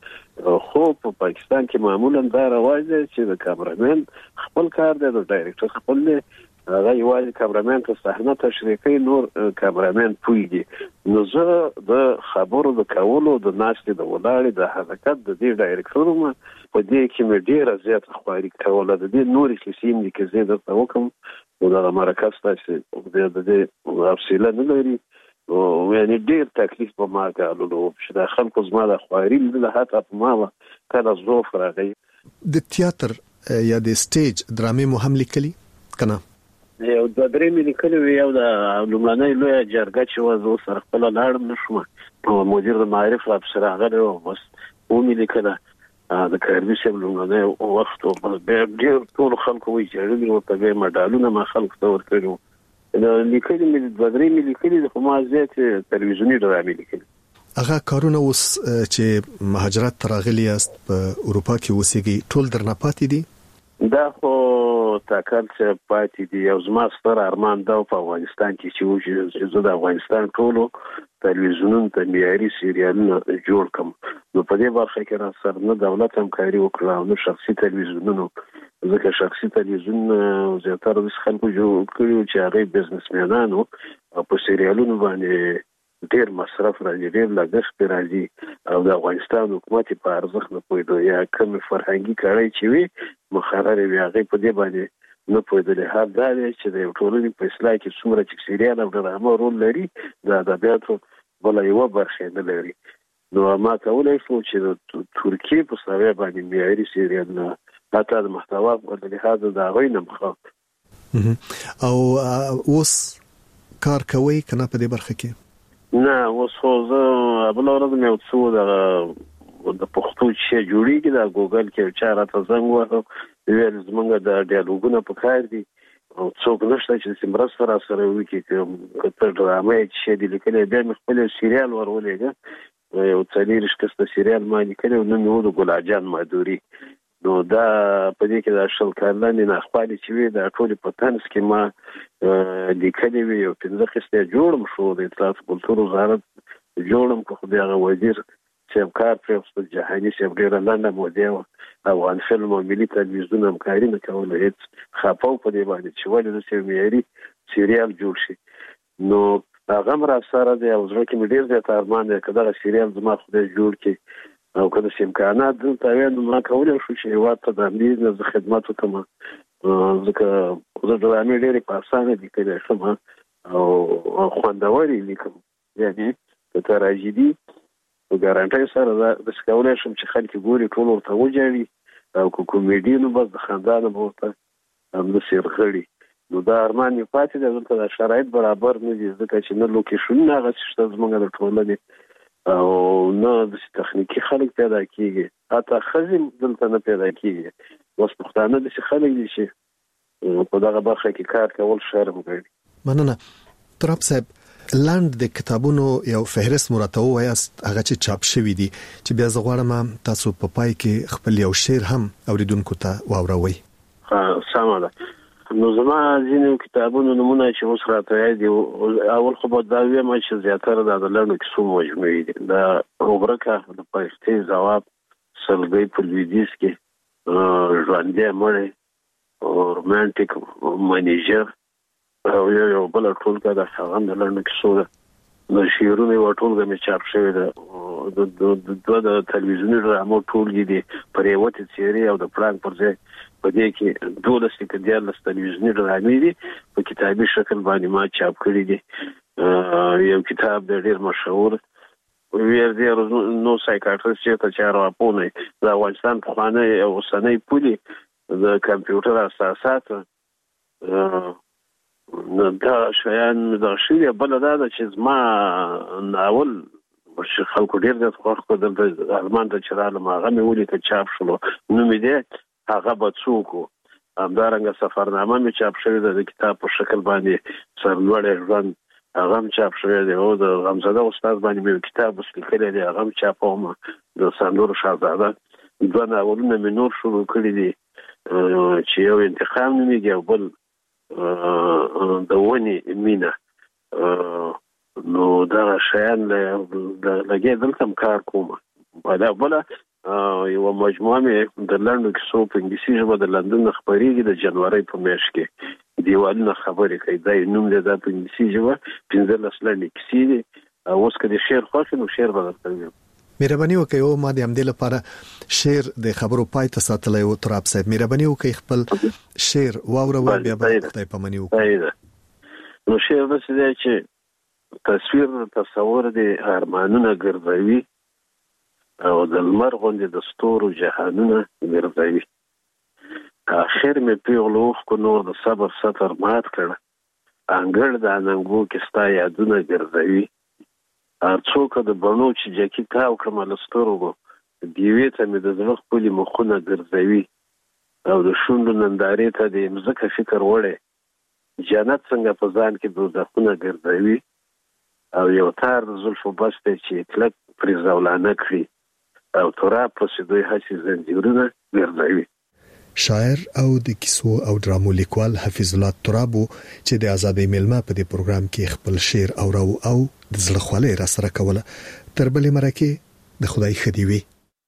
په خو په پاکستان کې معمولا دا رواج دی چې د کامرامن خپل کار دی د ډایرکټر خپل دی هغه یوازې کامرامن ته صحنه تشریح کوي نور کامرامن پوهیږي نو زه د خبرو د کولو د ناستې د ولاړې د حرکت د دې ډایرکټر ما په دې کې مې ډېره زیاته خواري کوله د دې نورې کیسې مې کې زه درته وکم او دا مرکز تاسو د دې افصیله نه لري او یعنی ډېر تکلیف په ما کولو چې د خلکو زما د خواري له هټه په ما کله زوف راغی د تیاتر یا د سټیج درامې مو هم لیکلي کنه یو د درې ملي کلی یو د لومړنۍ لوی جرګه چې و زه سره خپل لاړم نشم او مدیر د معرف لا بسره غره او بس و ملي کله د کاربي سیب لومړنۍ وخت او به ډیر ټول خلکو وی چې ورته به مډالونه ما خلکو ته ورکړو د لیکلي ملي د درې ملي کلی د ما زیات تلویزیونی ډرامې لیکلي هغه کارونه اوس چې مهاجرت تراغلی است په اروپا کې اوسېږي ټول درنه پاتې دي دا خو تاکل چې پاتې دي یو زما ستر ارمان دا په افغانستان کې چې وشي چې زه د افغانستان ټولو تلویزیونونو ته معیاري سریالونه جوړ کړم نو په دې برخه کې را سره نه دولت همکاري وکړه او نه شخصي تلویزیونونو ځکه شخصي تلویزیون زیاتره د خلکو جوړ کړي چې هغه بزنسمنانو او په سریالونو باندې ډیر مصرف راځي ډیر لګښت راځي او د افغانستان حکومت په ارزښت نه پوهیدو یا کوم فرهنګي کړای چې وي مخالره وي هغه په دې باندې نه پوهیدل هر دا چې د ټولنې په اصلاح کې څومره چې سریال او ډرامه رول لري د ادبیاتو بل یو برخه نه لري نو ما کولای شو چې د ترکیه په ساوی باندې معیاري سریال نه حتی د محتوا په لحاظ دا غوینه مخه او اوس کار کوي کنه په دې برخه کې نه اوس خو زه بل ورځ مې یو څو د د پښتو چې جوړیږي د ګوګل کې چې راته زنګ وهو ویل زمونږ د ډیالوګونه په کار دي او څوک نشته چې سیمرس سره سره وکړي چې تر ډرامې چې د لیکلې بیا مې خپل سریال ورولېږه یو څلور شکسته سریال ما لیکلو نو نو د ګلاجان مادوري نو دا په دې کې د شل کارلانې نه خپل چې وي د ټولي په تنس کې ما لیکلې وي او پنځه قسطه جوړم شو د اطلاعات کلتور وزارت جوړم خو د هغه وزیر چې کار پر جهاني چې ډیره لاندې مودې افغان فلم او ملي تلویزیون همکاري نه کوله هیڅ خپاو په دې باندې چې ولې د سیميري سریال جوړ شي نو هغه مر سره د اوزره کې مې ډیر زیات ارمان دی کله سریال زما خدای جوړ کړي او کله چې امکانات دلته وینم ما کولای شو چې یو ته د امنیت د خدمات وکم ځکه زه د امنیت ډېر په اسانه دي کله شم او خوندوري لیکم یعنی د تراژیدي او ګارانټي سره د کولای شم چې خلک ګوري ټول ورته وځي او کومیډي نو بس د خاندان بوته هم د سیرخړي نو دا ارمان یې پاتې د دلته د شرایط برابر نه دي ځکه چې نه لوکیشن نه غوښته زمونږ د ټولنې او نه د تخنیکی خلک پیدا کیږي حتی خزم دلته نه پیدا کیږي اوس پښتانه د خلک دي چې په دغه برخه کې کار کول شرم کوي مننه تراب صاحب لاند د کتابونو یو فهرست مراتب وایست هغه چې چاپ شوی دي چې بیا زغړم تاسو په پای کې خپل یو شعر هم اوریدونکو ته واوروي ها سمه ده نو زما ځینې کتابونو نمونه چې اوس راته دي اول خو به دا ویم چې زیاتره د لاندو کیسو مجموعې دي دا اوبرکه د پښتې ځواب سلګي په لویدیس کې ژوندې مړې او رومانټیک منیجر او یو بل ټول کا د هغه د لاندو کیسو د شیرونه و ټول د چاپ شوی د د د تلویزیوني ډرامو ټول دي پر یو ته سیری او د پلان پر ځای په دې کې دولس کې د لاس تلویزیوني ډرامې دي په کتابي شکل باندې ما چاپ کړی دي یو کتاب د ډیر مشهور ویر دی نو سایکاټریست چې ته راپونه د افغانستان په خانه او سنې پولي د کمپیوټر اساسات نو دا شیان د شیله بل دا چې زما ناول ورشي خلکو ډیر د خوښ کو د ارمان د چراله ما غمه ولې ته چاپ شلو نو مې دې هغه به څوک همدارنګه سفرنامه مې چاپ شوې ده د کتاب په شکل باندې سرلوړی ژوند هغه هم چاپ شوی دی او د غمزده استاد باندې مې کتاب لیکلی دی هغه هم چاپوم د سندرو شهزاده دوه ناولونه مې نور شروع کړي دي چې یو انتقام نومیږي او بل د ونې مینه نو دغه شیان لګې دلته هم کار کوم بله بله یوه مجموعه مې د لنډو کیسو په انګلیسي ژبه د لندن نه خپرېږي د جنورۍ په میاشت کې دیوالونه خبرې کوي دا نوم دی دا په انګلیسي ژبه پنځلس لنډې کیسې دي اوس که د شعر خوښ نو شعر به درته ویم مهرباني وکړئ او ما د همدې لپاره شعر د خبرو پای ته ساتلی و تراب صاحب مهرباني وکړئ خپل شعر واورو بیا به خدای پاماني وکړي نو شعر داسې دی چې تصویر د تصور د ارمانونه ګرځوي او د لمر غوندې د ستورو جهانونه ګرځوي آخر مې پیغلو اوښکو نور د صبر سطر مات کړه انګړ د اننګو کې ستا یادونه ګرځوي هر څوک د بڼو چې جکي تاو کړم له سترګو دیوې ته مې د زړه ښکلي مخونه ګرځوي او د شونډو نندارې ته د مځکه فکر وړی جنت څنګه په ځان کې دوزخونه ګرځوي او یو تار د زلفو بس دی چې کلک پرې زولانه کړي او تراب پسې دوی هسې زنځیرونه ګرځوي شاعر او د کیسو او ډرامو لیکوال حفیظ الله ترابو چې د آزادۍ میلمه په دې پروګرام کې خپل شعر اورو او د زړه خواله را سره کوله تر بلې مرکه د خدای خدي وي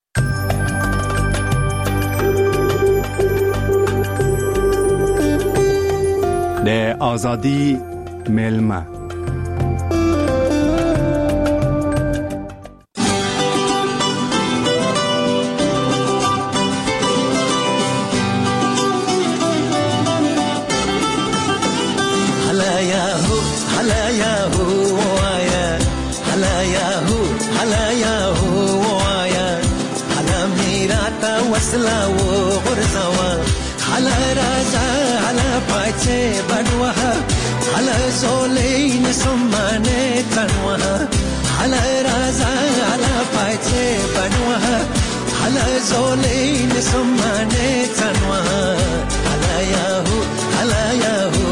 د آزادۍ میلمه وسلا وغرزوا على رازا على باچه بدوها على زولين سمانه تنوها على رازا على باچه بدوها على زولين سمانه تنوها على ياهو على ياهو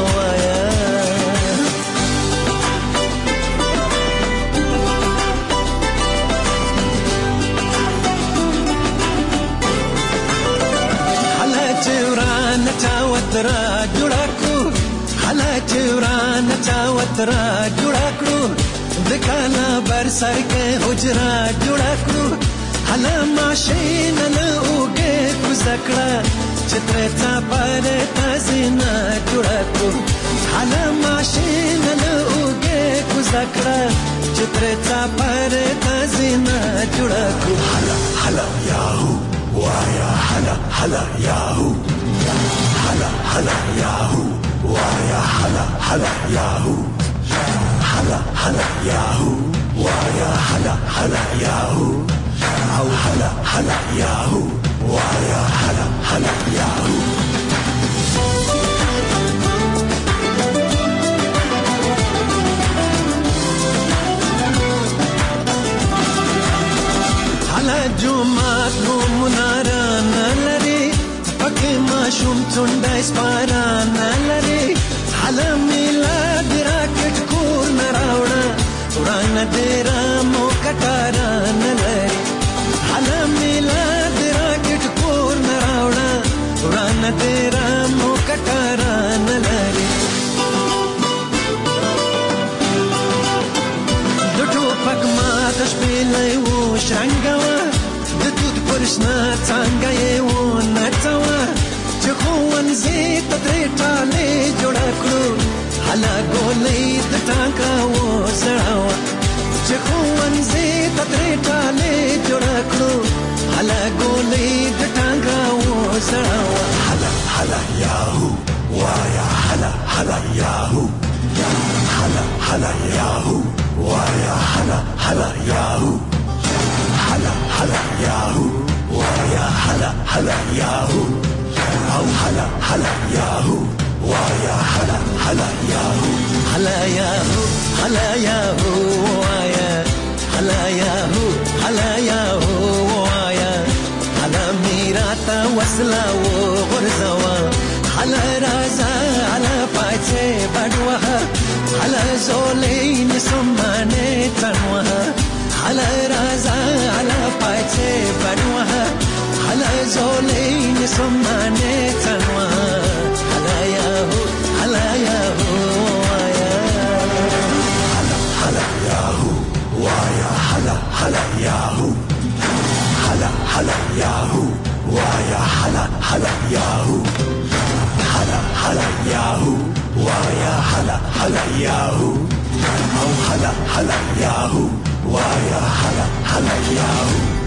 وترا جوړکو حلا چوران چا وترا جوړکو دکانا بر سر کې حجرا جوړکو حلا ماشین له اوګه کو زکړه چتر چا پر تاسینا جوړکو حلا ماشین له اوګه کو زکړه چتر چا پر تاسینا جوړکو حلا حلا یاهو وایا حلا حلا یاهو حلا حلا یاهو وایا حلا حلا یاهو حلا حلا یاهو وایا حلا حلا یاهو او حلا حلا یاهو وایا حلا حلا یاهو حلا جمعات نو مناران لري پکې ماشوم څنډه سپاران لري حلا میلاد راکټ کور نه راوړه وران دې رامو کټاران لري حلا میلاد راکټ کور نه راوړه وران دې رامو کټاران لري د ټوپک مات شپېلې و شرنګوا د دود پرشنا څنګه یې و نڅوا چې ښوونځي ته درې ټالې جوړه کړو حلا ګولۍ د ټانکه وسړوه چې ښوونځي ته درې ټالې جوړه کړو حلا ګولۍ د ټانکه وسړوه حلا حلا یاهو وایا حلا حلا یاهو حلا حلا یاهو وایا حلا حلا یاهو حلا حلا یاهو وایا حلا حلا یاهو او حلا حلا یاهو وایا حلا حلا یاهو حلا یاهو حلا یاهو وایا حلا یاهو حلا یاهو وایا حلا میراتا وسلا و غرزوا هلا رازا هلا پایته بدوه هلا زولین سمانه تنوه هلا رازا هلا پایته بدوه هلا زولین سمانه تنوه هلا یاهو هلا یاهو هلا یاهو وایا هلا هلا یاهو هلا هلا یاهو وایا هلا هلا یاهو هلا هلا یاهو وایا هلا هلا یاهو او هلا هلا یاهو وایا هلا هلا یاهو